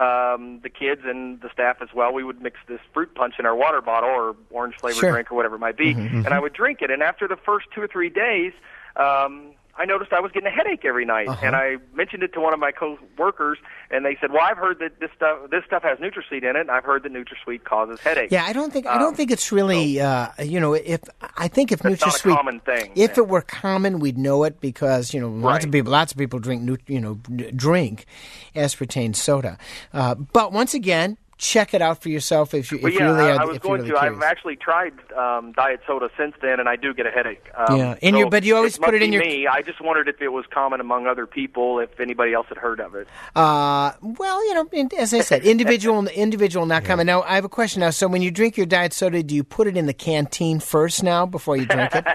Speaker 10: um, the kids and the staff as well, we would mix this fruit punch in our water bottle or orange flavored
Speaker 3: Sure.
Speaker 10: drink or whatever it might be.
Speaker 3: Mm-hmm.
Speaker 10: And I would drink it. And after the first two or three days, um, I noticed I was getting a headache every night,
Speaker 3: Uh-huh.
Speaker 10: and I mentioned it to one of my co-workers, and they said, "Well, I've heard that this stuff this stuff has NutraSweet in it, and I've heard that NutraSweet causes headaches."
Speaker 3: Yeah, I don't think I don't
Speaker 10: Um,
Speaker 3: think it's really uh, you know if I think if
Speaker 10: That's not a
Speaker 3: NutraSweet
Speaker 10: common thing.
Speaker 3: if it were common we'd know it because you know lots of
Speaker 10: Right.
Speaker 3: people lots of people drink nu- you know d- drink aspartame soda, uh, but once again check it out for yourself if you if
Speaker 10: But
Speaker 3: you
Speaker 10: yeah,
Speaker 3: really
Speaker 10: I,
Speaker 3: are
Speaker 10: I was
Speaker 3: if you're
Speaker 10: going
Speaker 3: really
Speaker 10: to.
Speaker 3: curious.
Speaker 10: I've actually tried um, diet soda since then, and I do get a headache. Um,
Speaker 3: Yeah, and
Speaker 10: so
Speaker 3: you- but you always
Speaker 10: it
Speaker 3: put
Speaker 10: must
Speaker 3: it in
Speaker 10: be
Speaker 3: your-
Speaker 10: Me. I just wondered if it was common among other people, if anybody else had heard of it.
Speaker 3: Uh, well, you know, in- as I said, individual, individual, not common. Now, I have a question now. So, when you drink your diet soda, do you put it in the canteen first now before you drink it?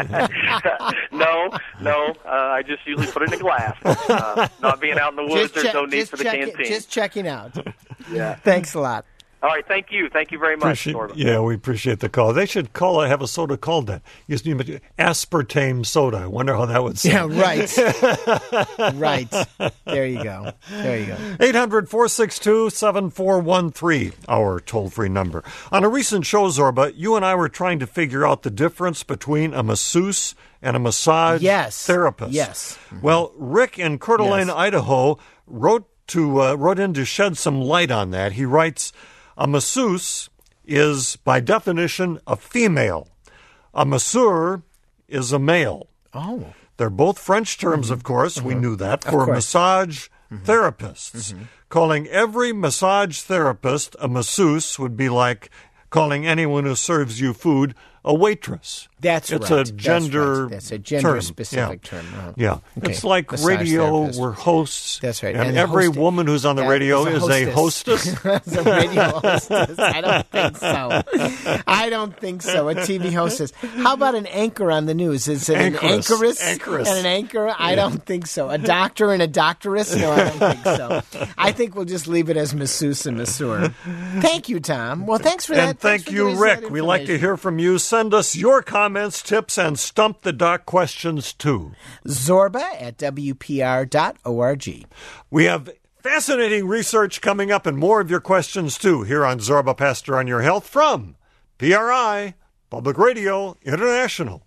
Speaker 10: no, no. Uh, I just usually put it in a glass. Uh, not being out in the woods, there's
Speaker 3: check-
Speaker 10: no need
Speaker 3: just
Speaker 10: for the
Speaker 3: check it-
Speaker 10: canteen.
Speaker 3: just checking out.
Speaker 10: Yeah.
Speaker 3: Thanks a lot.
Speaker 10: All right, thank you. Thank you very much,
Speaker 2: Appreciate-
Speaker 10: Norma.
Speaker 2: yeah, we appreciate the call. They should call it, have a soda called that. Used to be aspartame soda. I wonder how that would sound.
Speaker 3: Yeah, right. Right. There you go. There you go.
Speaker 2: eight hundred, four six two, seven four one three, our toll-free number. On a recent show, Zorba, you and I were trying to figure out the difference between a masseuse and a massage
Speaker 3: Yes.
Speaker 2: therapist.
Speaker 3: Yes.
Speaker 2: Well, Rick in Coeur d'Alene,
Speaker 3: Yes.
Speaker 2: Idaho, wrote to uh, wrote in to shed some light on that. He writes, a masseuse is, by definition, a female. A masseur is a male.
Speaker 3: Oh.
Speaker 2: They're both French terms, of course. We knew that. For
Speaker 3: course.
Speaker 2: massage therapists. Calling every massage therapist a masseuse would be like calling anyone who serves you food a waitress.
Speaker 3: That's
Speaker 2: it's
Speaker 3: right.
Speaker 2: a
Speaker 3: That's
Speaker 2: gender
Speaker 3: right. That's a gender-specific
Speaker 2: term.
Speaker 3: term. Uh-huh.
Speaker 2: Yeah.
Speaker 3: Okay.
Speaker 2: It's like
Speaker 3: Massage
Speaker 2: radio
Speaker 3: therapist.
Speaker 2: where hosts.
Speaker 3: That's right.
Speaker 2: And,
Speaker 3: And
Speaker 2: every
Speaker 3: host-
Speaker 2: woman who's on the
Speaker 3: Yeah,
Speaker 2: radio
Speaker 3: is
Speaker 2: is
Speaker 3: a
Speaker 2: a hostess.
Speaker 3: Is a radio hostess. I don't think so. I don't think so. A T V hostess. How about an anchor on the news? Is it an
Speaker 2: Anchoress.
Speaker 3: anchoress
Speaker 2: Anchoress.
Speaker 3: and an anchor? I don't think so. A doctor and a doctoress? No, I don't think so. I think we'll just leave it as masseuse and masseur. Thank you, Tom. Well, thanks for that.
Speaker 2: And
Speaker 3: Thanks
Speaker 2: thank
Speaker 3: for
Speaker 2: you,
Speaker 3: giving us that
Speaker 2: Rick. We like to
Speaker 3: information.
Speaker 2: hear from you. Send us your comments, tips, and Stump the Doc questions, too.
Speaker 3: Zorba at W P R dot org.
Speaker 2: We have fascinating research coming up and more of your questions, too, here on Zorba Pastor on Your Health from P R I, Public Radio International.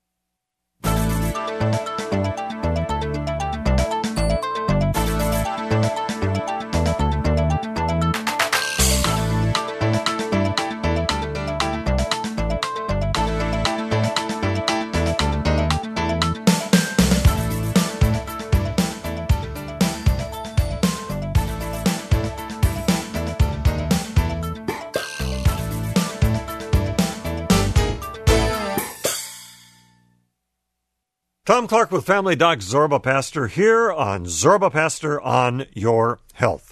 Speaker 2: Tom Clark with Family Doc Zorba Pastor here on Zorba Pastor on Your Health.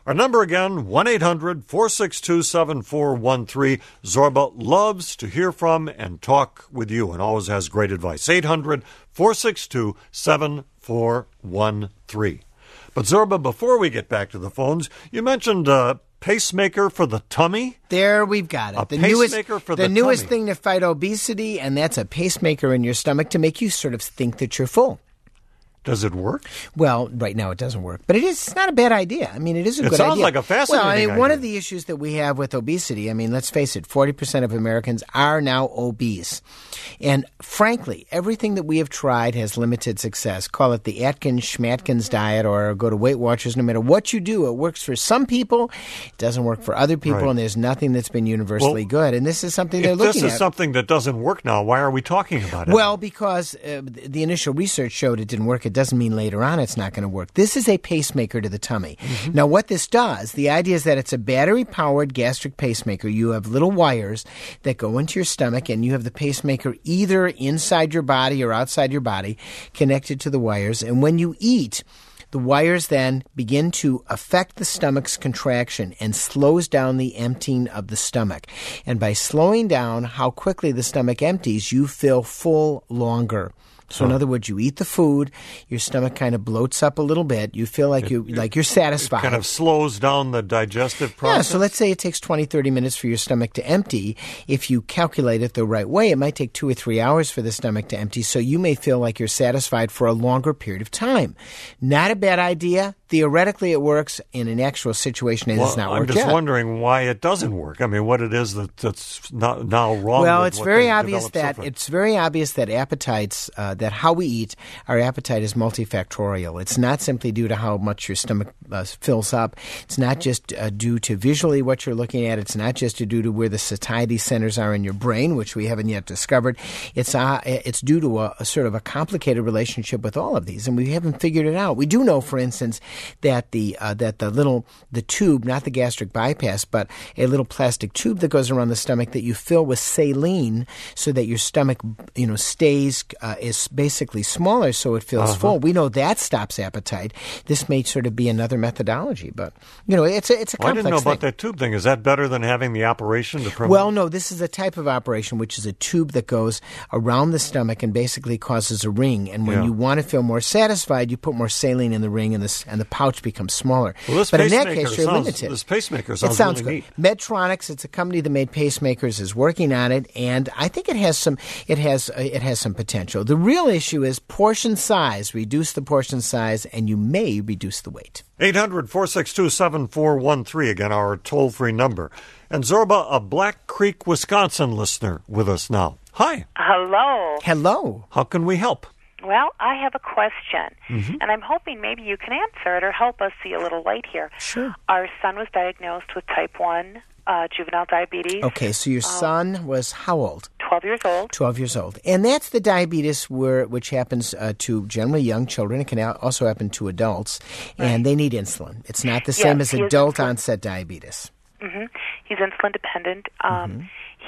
Speaker 2: Our number again, one eight hundred four six two seven four one three. Zorba loves to hear from and talk with you and always has great advice. eight hundred four six two seven four one three. But Zorba, before we get back to the phones, you mentioned uh, pacemaker for the tummy.
Speaker 3: There we've got it.
Speaker 2: A
Speaker 3: the
Speaker 2: pacemaker
Speaker 3: newest,
Speaker 2: for
Speaker 3: the,
Speaker 2: the
Speaker 3: newest
Speaker 2: tummy.
Speaker 3: thing to fight obesity, and that's a pacemaker in your stomach to make you sort of think that you're full.
Speaker 2: Does it work?
Speaker 3: Well, right now it doesn't work, but it is. It's not a bad idea. I mean, it is a
Speaker 2: it
Speaker 3: good idea.
Speaker 2: It sounds like a fascinating
Speaker 3: Well, I mean,
Speaker 2: idea.
Speaker 3: one of the issues that we have with obesity, I mean, let's face it, forty percent of Americans are now obese. And frankly, everything that we have tried has limited success. Call it the Atkins Schmatkins diet or go to Weight Watchers. No matter what you do, it works for some people. It doesn't work for other people,
Speaker 2: Right.
Speaker 3: and there's nothing that's been universally
Speaker 2: Well,
Speaker 3: good. And this is something they're
Speaker 2: If
Speaker 3: looking
Speaker 2: this is
Speaker 3: at.
Speaker 2: something that doesn't work now, why are we talking about it?
Speaker 3: Well, because uh, the initial research showed it didn't work. It doesn't mean later on it's not going to work. This is a pacemaker to the tummy.
Speaker 2: Mm-hmm.
Speaker 3: Now, what this does, the idea is that it's a battery-powered gastric pacemaker. You have little wires that go into your stomach, and you have the pacemaker either inside your body or outside your body connected to the wires. And when you eat, the wires then begin to affect the stomach's contraction and slows down the emptying of the stomach. And by slowing down how quickly the stomach empties, you feel full longer. So in other words, you eat the food, your stomach kind of bloats up a little bit. You feel like you like you're satisfied.
Speaker 2: It kind of slows down the digestive process.
Speaker 3: Yeah, so let's say it takes twenty, thirty minutes for your stomach to empty. If you calculate it the right way, it might take two or three hours for the stomach to empty, so you may feel like you're satisfied for a longer period of time. Not a bad idea. Theoretically, it works. In an actual situation, it
Speaker 2: well,
Speaker 3: does not
Speaker 2: I'm
Speaker 3: work
Speaker 2: just
Speaker 3: yet.
Speaker 2: wondering why it doesn't work. I mean, what it is that, that's not, now wrong
Speaker 3: Well,
Speaker 2: with
Speaker 3: it's
Speaker 2: what
Speaker 3: very
Speaker 2: they
Speaker 3: obvious
Speaker 2: developed
Speaker 3: that
Speaker 2: so far.
Speaker 3: it's very obvious that appetites, uh, that how we eat, our appetite is multifactorial. It's not simply due to how much your stomach uh, fills up. It's not just uh, due to visually what you're looking at. It's not just due to where the satiety centers are in your brain, which we haven't yet discovered. It's uh, it's due to a, a sort of a complicated relationship with all of these, and we haven't figured it out. We do know, for instance, that the uh, that the little the tube, not the gastric bypass, but a little plastic tube that goes around the stomach that you fill with saline, so that your stomach, you know, stays uh, is basically smaller, so it feels
Speaker 2: Uh-huh.
Speaker 3: full. We know that stops appetite. This may sort of be another methodology, but you know, it's a it's a
Speaker 2: Well, I
Speaker 3: complex
Speaker 2: didn't know
Speaker 3: thing.
Speaker 2: about that tube thing. Is that better than having the operation to promote?
Speaker 3: Well, no, this is a type of operation which is a tube that goes around the stomach and basically causes a ring. And when
Speaker 2: Yeah.
Speaker 3: you want to feel more satisfied, you put more saline in the ring, and this and the pouch becomes smaller.
Speaker 2: Well, this
Speaker 3: but in that
Speaker 2: pacemaker
Speaker 3: case, you're
Speaker 2: sounds-
Speaker 3: limited.
Speaker 2: this pacemaker sounds
Speaker 3: it sounds
Speaker 2: really
Speaker 3: good. Medtronics, it's a company that made pacemakers, is working on it, and I think it has some it has uh, it has some potential. The real issue is portion size. Reduce the portion size, and you may reduce the weight.
Speaker 2: eight hundred four six two seven four one three, again, our toll-free number. And Zorba, a Black Creek, Wisconsin listener with us now. Hi.
Speaker 11: Hello.
Speaker 3: Hello.
Speaker 2: How can we help?
Speaker 11: Well, I have a question,
Speaker 2: Mm-hmm.
Speaker 11: and I'm hoping maybe you can answer it or help us see a little light here.
Speaker 3: Sure.
Speaker 11: Our son was diagnosed with type one uh, juvenile diabetes.
Speaker 3: Okay, so your son was how old?
Speaker 11: twelve years old.
Speaker 3: twelve years old. And that's the diabetes where, which happens uh, to generally young children. It can al- also happen to adults, and they need insulin. It's not the same
Speaker 11: Yes,
Speaker 3: as
Speaker 11: he is
Speaker 3: adult
Speaker 11: insulin-
Speaker 3: onset diabetes.
Speaker 11: hmm He's insulin dependent. Um,
Speaker 3: Mm-hmm.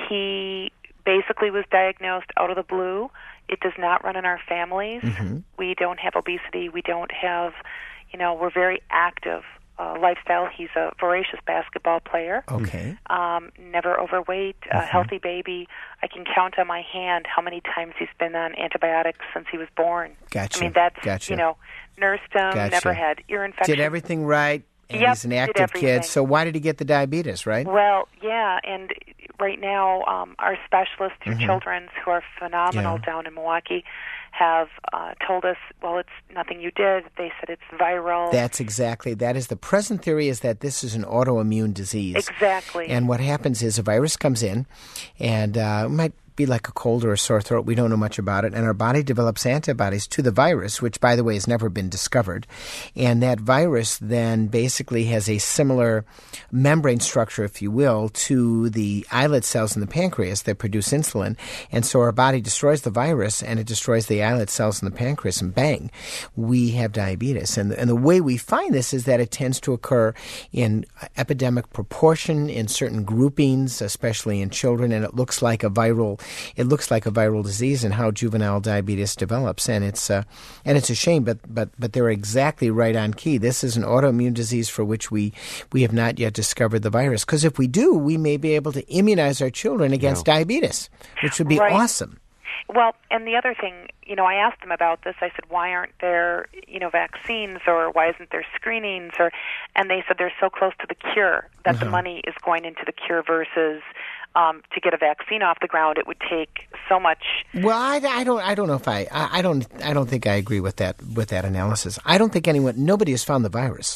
Speaker 11: He basically was diagnosed out of the blue. It does not run in our families.
Speaker 3: Mm-hmm.
Speaker 11: We don't have obesity. We don't have, you know, we're very active uh, lifestyle. He's a voracious basketball player.
Speaker 3: Okay.
Speaker 11: Um, never overweight, a
Speaker 3: Mm-hmm.
Speaker 11: healthy baby. I can count on my hand how many times he's been on antibiotics since he was born.
Speaker 3: Gotcha.
Speaker 11: I mean, that's,
Speaker 3: Gotcha.
Speaker 11: you know, nursed him,
Speaker 3: Gotcha.
Speaker 11: never had ear infection.
Speaker 3: Did everything right, and
Speaker 11: Yep,
Speaker 3: he's an
Speaker 11: did
Speaker 3: active
Speaker 11: everything.
Speaker 3: kid. So why did he get the diabetes, right?
Speaker 11: Well, yeah, and right now um, our specialists through
Speaker 3: Mhm.
Speaker 11: Children's, who are phenomenal
Speaker 3: Yeah.
Speaker 11: down in Milwaukee, have uh, told us, well, it's nothing you did. They said it's viral.
Speaker 3: That's exactly, that is the present theory, is that this is an autoimmune disease.
Speaker 11: Exactly.
Speaker 3: And what happens is a virus comes in, and uh, it might be like a cold or a sore throat. We don't know much about it. And our body develops antibodies to the virus, which, by the way, has never been discovered. And that virus then basically has a similar membrane structure, if you will, to the islet cells in the pancreas that produce insulin. And so our body destroys the virus, and it destroys the islet cells in the pancreas, and bang, we have diabetes. And, and the way we find this is that it tends to occur in epidemic proportion in certain groupings, especially in children, and it looks like a viral it looks like a viral disease and how juvenile diabetes develops. And it's uh, and it's a shame, but but but they're exactly right on key. This is an autoimmune disease for which we we have not yet discovered the virus. Because if we do, we may be able to immunize our children against yeah. diabetes, which would be
Speaker 11: right.
Speaker 3: awesome.
Speaker 11: Well, and the other thing, you know, I asked them about this. I said, why aren't there, you know, vaccines, or why isn't there screenings? Or, and they said they're so close to the cure that uh-huh. the money is going into the cure versus um, to get a vaccine off the ground. It would take so much.
Speaker 3: Well, I, I don't, I don't know if I, I, I don't, I don't think I agree with that with that analysis. I don't think anyone, nobody has found the virus,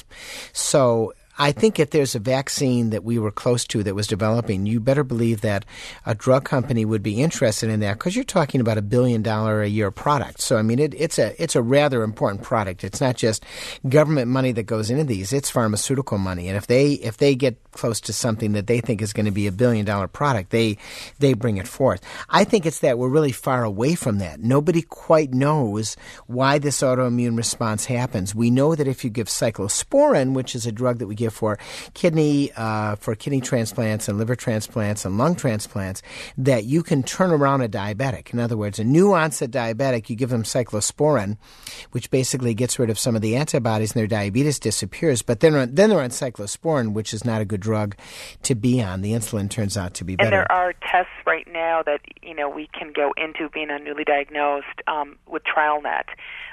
Speaker 3: so. I think if there's a vaccine that we were close to that was developing, you better believe that a drug company would be interested in that, because you're talking about a billion dollar a year product. So I mean, it, it's a it's a rather important product. It's not just government money that goes into these; it's pharmaceutical money. And if they if they get close to something that they think is going to be a billion dollar product, they they bring it forth. I think it's that we're really far away from that. Nobody quite knows why this autoimmune response happens. We know that if you give cyclosporin, which is a drug that we give for kidney uh, for kidney transplants and liver transplants and lung transplants, that you can turn around a diabetic. In other words, a new onset diabetic, you give them cyclosporin, which basically gets rid of some of the antibodies, and their diabetes disappears. But then, then they're on cyclosporin, which is not a good drug to be on. The insulin turns out to be better.
Speaker 11: And there are tests right now that, you know, we can go into being a newly diagnosed um, with TrialNet.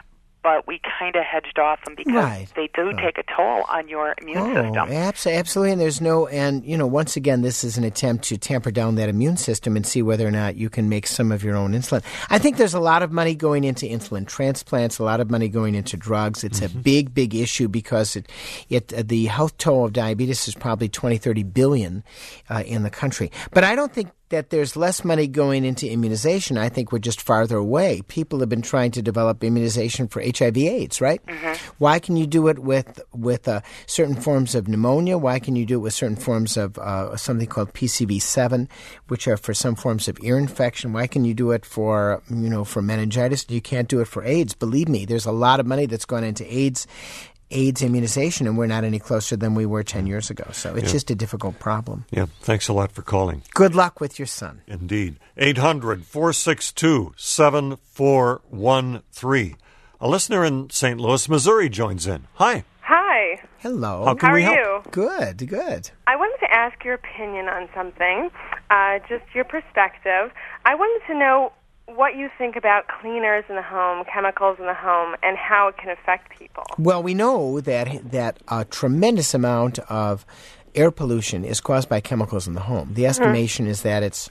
Speaker 11: But we kind of hedged off them because
Speaker 3: right.
Speaker 11: they do right. take a toll on your immune
Speaker 3: oh,
Speaker 11: system.
Speaker 3: Abs- absolutely. And there's no, and, you know, once again, this is an attempt to tamper down that immune system and see whether or not you can make some of your own insulin. I think there's a lot of money going into insulin transplants, a lot of money going into drugs. It's mm-hmm. a big, big issue because it, it uh, the health toll of diabetes is probably twenty, thirty billion uh, in the country. But I don't think that there's less money going into immunization. I think we're just farther away. People have been trying to develop immunization for H I V AIDS, right?
Speaker 11: Mm-hmm.
Speaker 3: Why can you do it with with uh, certain forms of pneumonia? Why can you do it with certain forms of uh, something called P C V seven, which are for some forms of ear infection? Why can you do it for, you know, for meningitis? You can't do it for AIDS. Believe me, there's a lot of money that's gone into AIDS AIDS immunization, and we're not any closer than we were ten years ago. So it's
Speaker 2: yeah.
Speaker 3: just a difficult problem.
Speaker 2: Yeah, thanks a lot for calling.
Speaker 3: Good luck with your son.
Speaker 2: Indeed. eight hundred, four six two, seven four one three. A listener in Saint Louis, Missouri joins in. Hi.
Speaker 12: Hi.
Speaker 3: Hello.
Speaker 2: How can
Speaker 12: How
Speaker 2: we
Speaker 12: are
Speaker 2: help?
Speaker 12: you?
Speaker 3: Good, good.
Speaker 12: I wanted to ask your opinion on something, uh, just your perspective. I wanted to know what you think about cleaners in the home, chemicals in the home, and how it can affect people.
Speaker 3: Well, we know that that a tremendous amount of air pollution is caused by chemicals in the home. The estimation mm-hmm. is that it's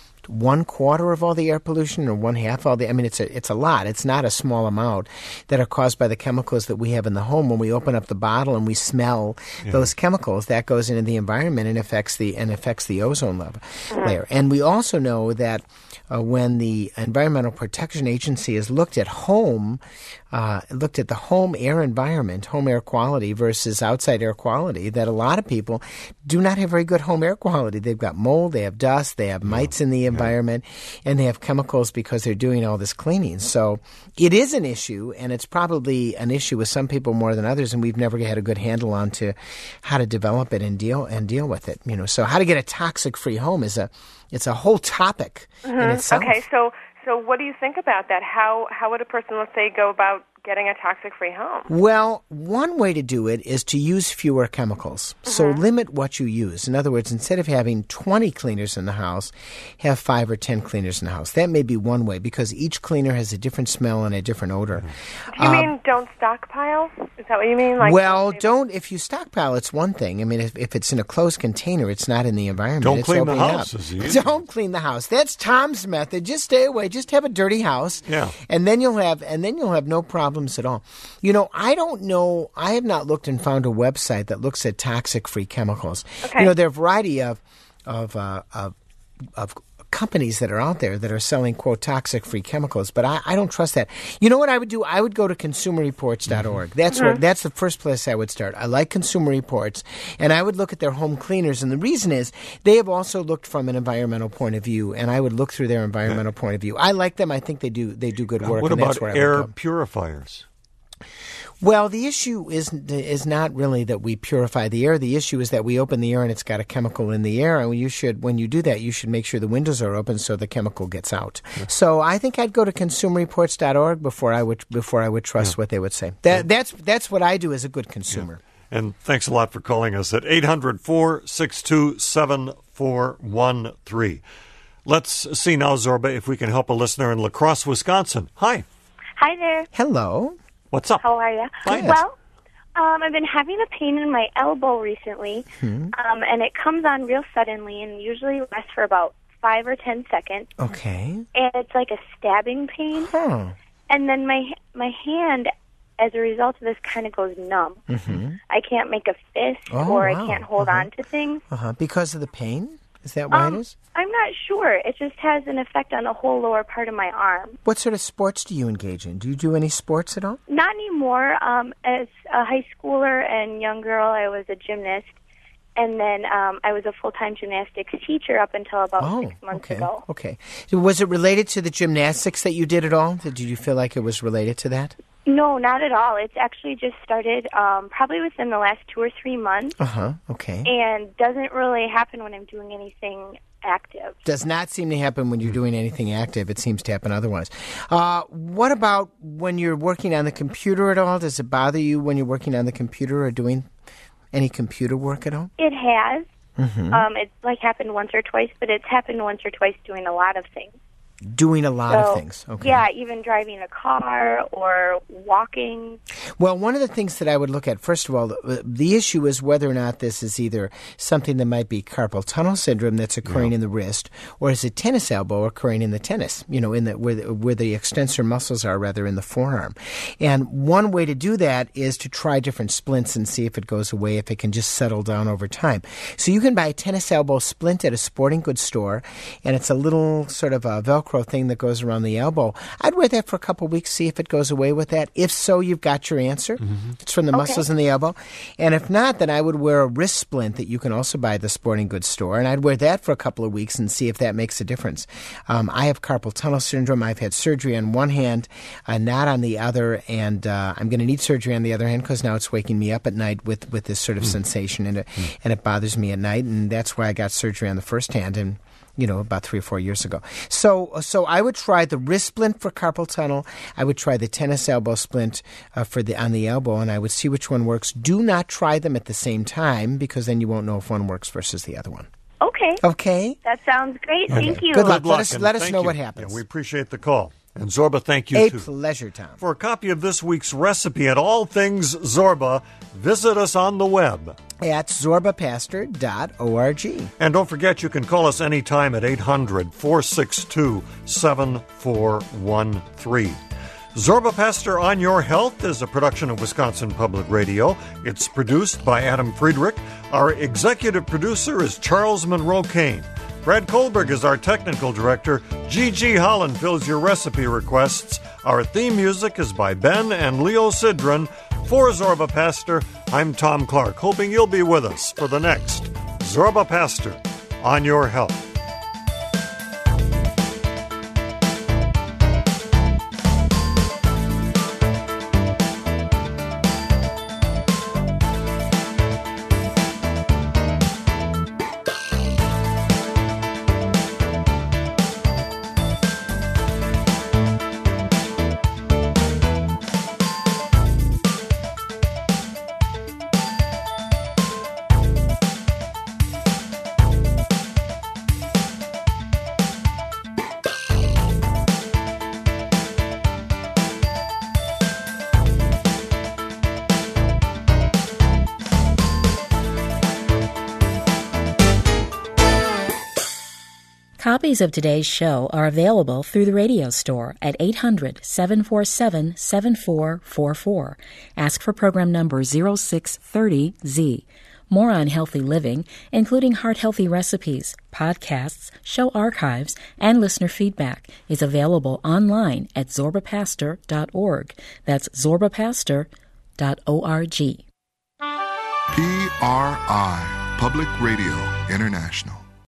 Speaker 3: one quarter of all the air pollution, or one half of all the. I mean, it's a it's a lot. It's not a small amount that are caused by the chemicals that we have in the home. When we open up the bottle and we smell yeah. those chemicals, that goes into the environment and affects the and affects the ozone level mm-hmm. layer. And we also know that uh, when the Environmental Protection Agency has looked at home, uh, looked at the home air environment, home air quality versus outside air quality, that a lot of people do not have very good home air quality. They've got mold, they have dust, they have mites yeah. in the environment, and they have chemicals because they're doing all this cleaning. So it is an issue, and it's probably an issue with some people more than others, and we've never had a good handle on to how to develop it and deal and deal with it. You know, so how to get a toxic-free home is a it's a whole topic
Speaker 12: mm-hmm.
Speaker 3: in itself.
Speaker 12: Okay, so so what do you think about that? How how would a person, let's say, go about getting a toxic-free home?
Speaker 3: Well, one way to do it is to use fewer chemicals. Mm-hmm. So limit what you use. In other words, instead of having twenty cleaners in the house, have five or ten cleaners in the house. That may be one way, because each cleaner has a different smell and a different odor.
Speaker 12: Do you
Speaker 3: um,
Speaker 12: mean don't stockpile? Is that what you mean? Like,
Speaker 3: well, don't. If you stockpile, it's one thing. I mean, if, if it's in a closed container, it's not in the environment.
Speaker 2: Don't
Speaker 3: it's
Speaker 2: clean the
Speaker 3: opening
Speaker 2: house.
Speaker 3: Up. Don't clean the house. That's Tom's method. Just stay away. Just have a dirty house.
Speaker 2: Yeah.
Speaker 3: And then you'll have and then you'll have no problems at all. You know, I don't know. I have not looked and found a website that looks at toxic-free chemicals.
Speaker 12: Okay.
Speaker 3: You know, there are a variety of of uh, of, of companies that are out there that are selling, quote, toxic-free chemicals, but I, I don't trust that. You know what I would do? I would go to consumer reports dot org. That's
Speaker 12: mm-hmm.
Speaker 3: where that's the first place I would start. I like Consumer Reports, and I would look at their home cleaners, and the reason is they have also looked from an environmental point of view, and I would look through their environmental yeah. point of view. I like them. I think they do they do good work.
Speaker 2: What
Speaker 3: and
Speaker 2: about
Speaker 3: that's where
Speaker 2: air
Speaker 3: I would go.
Speaker 2: purifiers?
Speaker 3: Well, the issue is is not really that we purify the air. The issue is that we open the air and it's got a chemical in the air. And you should, when you do that, you should make sure the windows are open so the chemical gets out. Yeah. So I think I'd go to consumer reports dot org before I would before I would trust yeah. what they would say. That yeah. that's that's what I do as a good consumer.
Speaker 2: Yeah. And thanks a lot for calling us at eight hundred, four six two, seven four one three. Let's see now, Zorba, if we can help a listener in La Crosse, Wisconsin. Hi.
Speaker 13: Hi there.
Speaker 3: Hello.
Speaker 2: What's up?
Speaker 13: How are you?
Speaker 3: Hi.
Speaker 13: Well, um, I've been having a pain in my elbow recently,
Speaker 3: hmm.
Speaker 13: um, and it comes on real suddenly and usually lasts for about five or ten seconds.
Speaker 3: Okay.
Speaker 13: And it's like a stabbing pain.
Speaker 3: Huh.
Speaker 13: And then my my hand, as a result of this, kind of goes numb.
Speaker 3: Mm-hmm.
Speaker 13: I can't make a fist,
Speaker 3: oh,
Speaker 13: or
Speaker 3: wow.
Speaker 13: I can't hold
Speaker 3: uh-huh.
Speaker 13: on to things.
Speaker 3: Uh-huh. Because of the pain? Is that why
Speaker 13: um,
Speaker 3: it is?
Speaker 13: I'm not sure. It just has an effect on the whole lower part of my arm.
Speaker 3: What sort of sports do you engage in? Do you do any sports at all?
Speaker 13: Not anymore. Um, as a high schooler and young girl, I was a gymnast. And then um, I was a full-time gymnastics teacher up until about
Speaker 3: oh,
Speaker 13: six months
Speaker 3: okay,
Speaker 13: ago.
Speaker 3: Okay. Was it related to the gymnastics that you did at all? Did you feel like it was related to that?
Speaker 13: No, not at all. It's actually just started um, probably within the last two or three months.
Speaker 3: Uh-huh, okay.
Speaker 13: And doesn't really happen when I'm doing anything active.
Speaker 3: Does not seem to happen when you're doing anything active. It seems to happen otherwise. Uh, what about when you're working on the computer at all? Does it bother you when you're working on the computer or doing any computer work at all?
Speaker 13: It has.
Speaker 3: Mm-hmm.
Speaker 13: Um, it's like happened once or twice, but it's happened once or twice doing a lot of things.
Speaker 3: Doing a lot
Speaker 13: so,
Speaker 3: of things. Okay.
Speaker 13: Yeah, even driving a car or walking.
Speaker 3: Well, one of the things that I would look at, first of all, the, the issue is whether or not this is either something that might be carpal tunnel syndrome that's occurring yeah. in the wrist, or is it tennis elbow occurring in the tennis, you know, in the where, the where the extensor muscles are, rather, in the forearm. And one way to do that is to try different splints and see if it goes away, if it can just settle down over time. So you can buy a tennis elbow splint at a sporting goods store, and it's a little sort of a Velcro thing that goes around the elbow. I'd wear that for a couple of weeks, see if it goes away with that. If so, you've got your answer. Mm-hmm. It's from the
Speaker 13: okay.
Speaker 3: muscles in the elbow. And if not, then I would wear a wrist splint that you can also buy at the sporting goods store, and I'd wear that for a couple of weeks and see if that makes a difference. Um, I have carpal tunnel syndrome. I've had surgery on one hand, uh, not on the other, and uh, I'm going to need surgery on the other hand because now it's waking me up at night with, with this sort of mm. sensation, and it, mm. and it bothers me at night, and that's why I got surgery on the first hand, and you know, about three or four years ago. So so I would try the wrist splint for carpal tunnel. I would try the tennis elbow splint uh, for the on the elbow, and I would see which one works. Do not try them at the same time because then you won't know if one works versus the other one.
Speaker 13: Okay.
Speaker 3: Okay.
Speaker 13: That sounds great.
Speaker 3: Okay.
Speaker 13: Thank you.
Speaker 3: Good luck.
Speaker 2: Good luck.
Speaker 3: Let us, let us know
Speaker 2: you.
Speaker 3: what happens.
Speaker 2: Yeah, we appreciate the call. And Zorba, thank you,
Speaker 3: a
Speaker 2: too.
Speaker 3: A pleasure, Tom.
Speaker 2: For a copy of this week's recipe and all things Zorba, visit us on the web
Speaker 3: at zorba pastor dot org.
Speaker 2: And don't forget, you can call us anytime at eight hundred, four six two, seven four one three. Zorba Pastor on Your Health is a production of Wisconsin Public Radio. It's produced by Adam Friedrich. Our executive producer is Charles Monroe Kane. Brad Kohlberg is our technical director. Gigi Holland fills your recipe requests. Our theme music is by Ben and Leo Sidran. For Zorba Pastor, I'm Tom Clark, hoping you'll be with us for the next Zorba Pastor on Your Health.
Speaker 14: Copies of today's show are available through the radio store at eight hundred, seven four seven, seven four four four. Ask for program number zero six three zero Z. More on healthy living, including heart-healthy recipes, podcasts, show archives, and listener feedback, is available online at zorba pastor dot org. That's zorba pastor dot org.
Speaker 15: P R I, Public Radio International.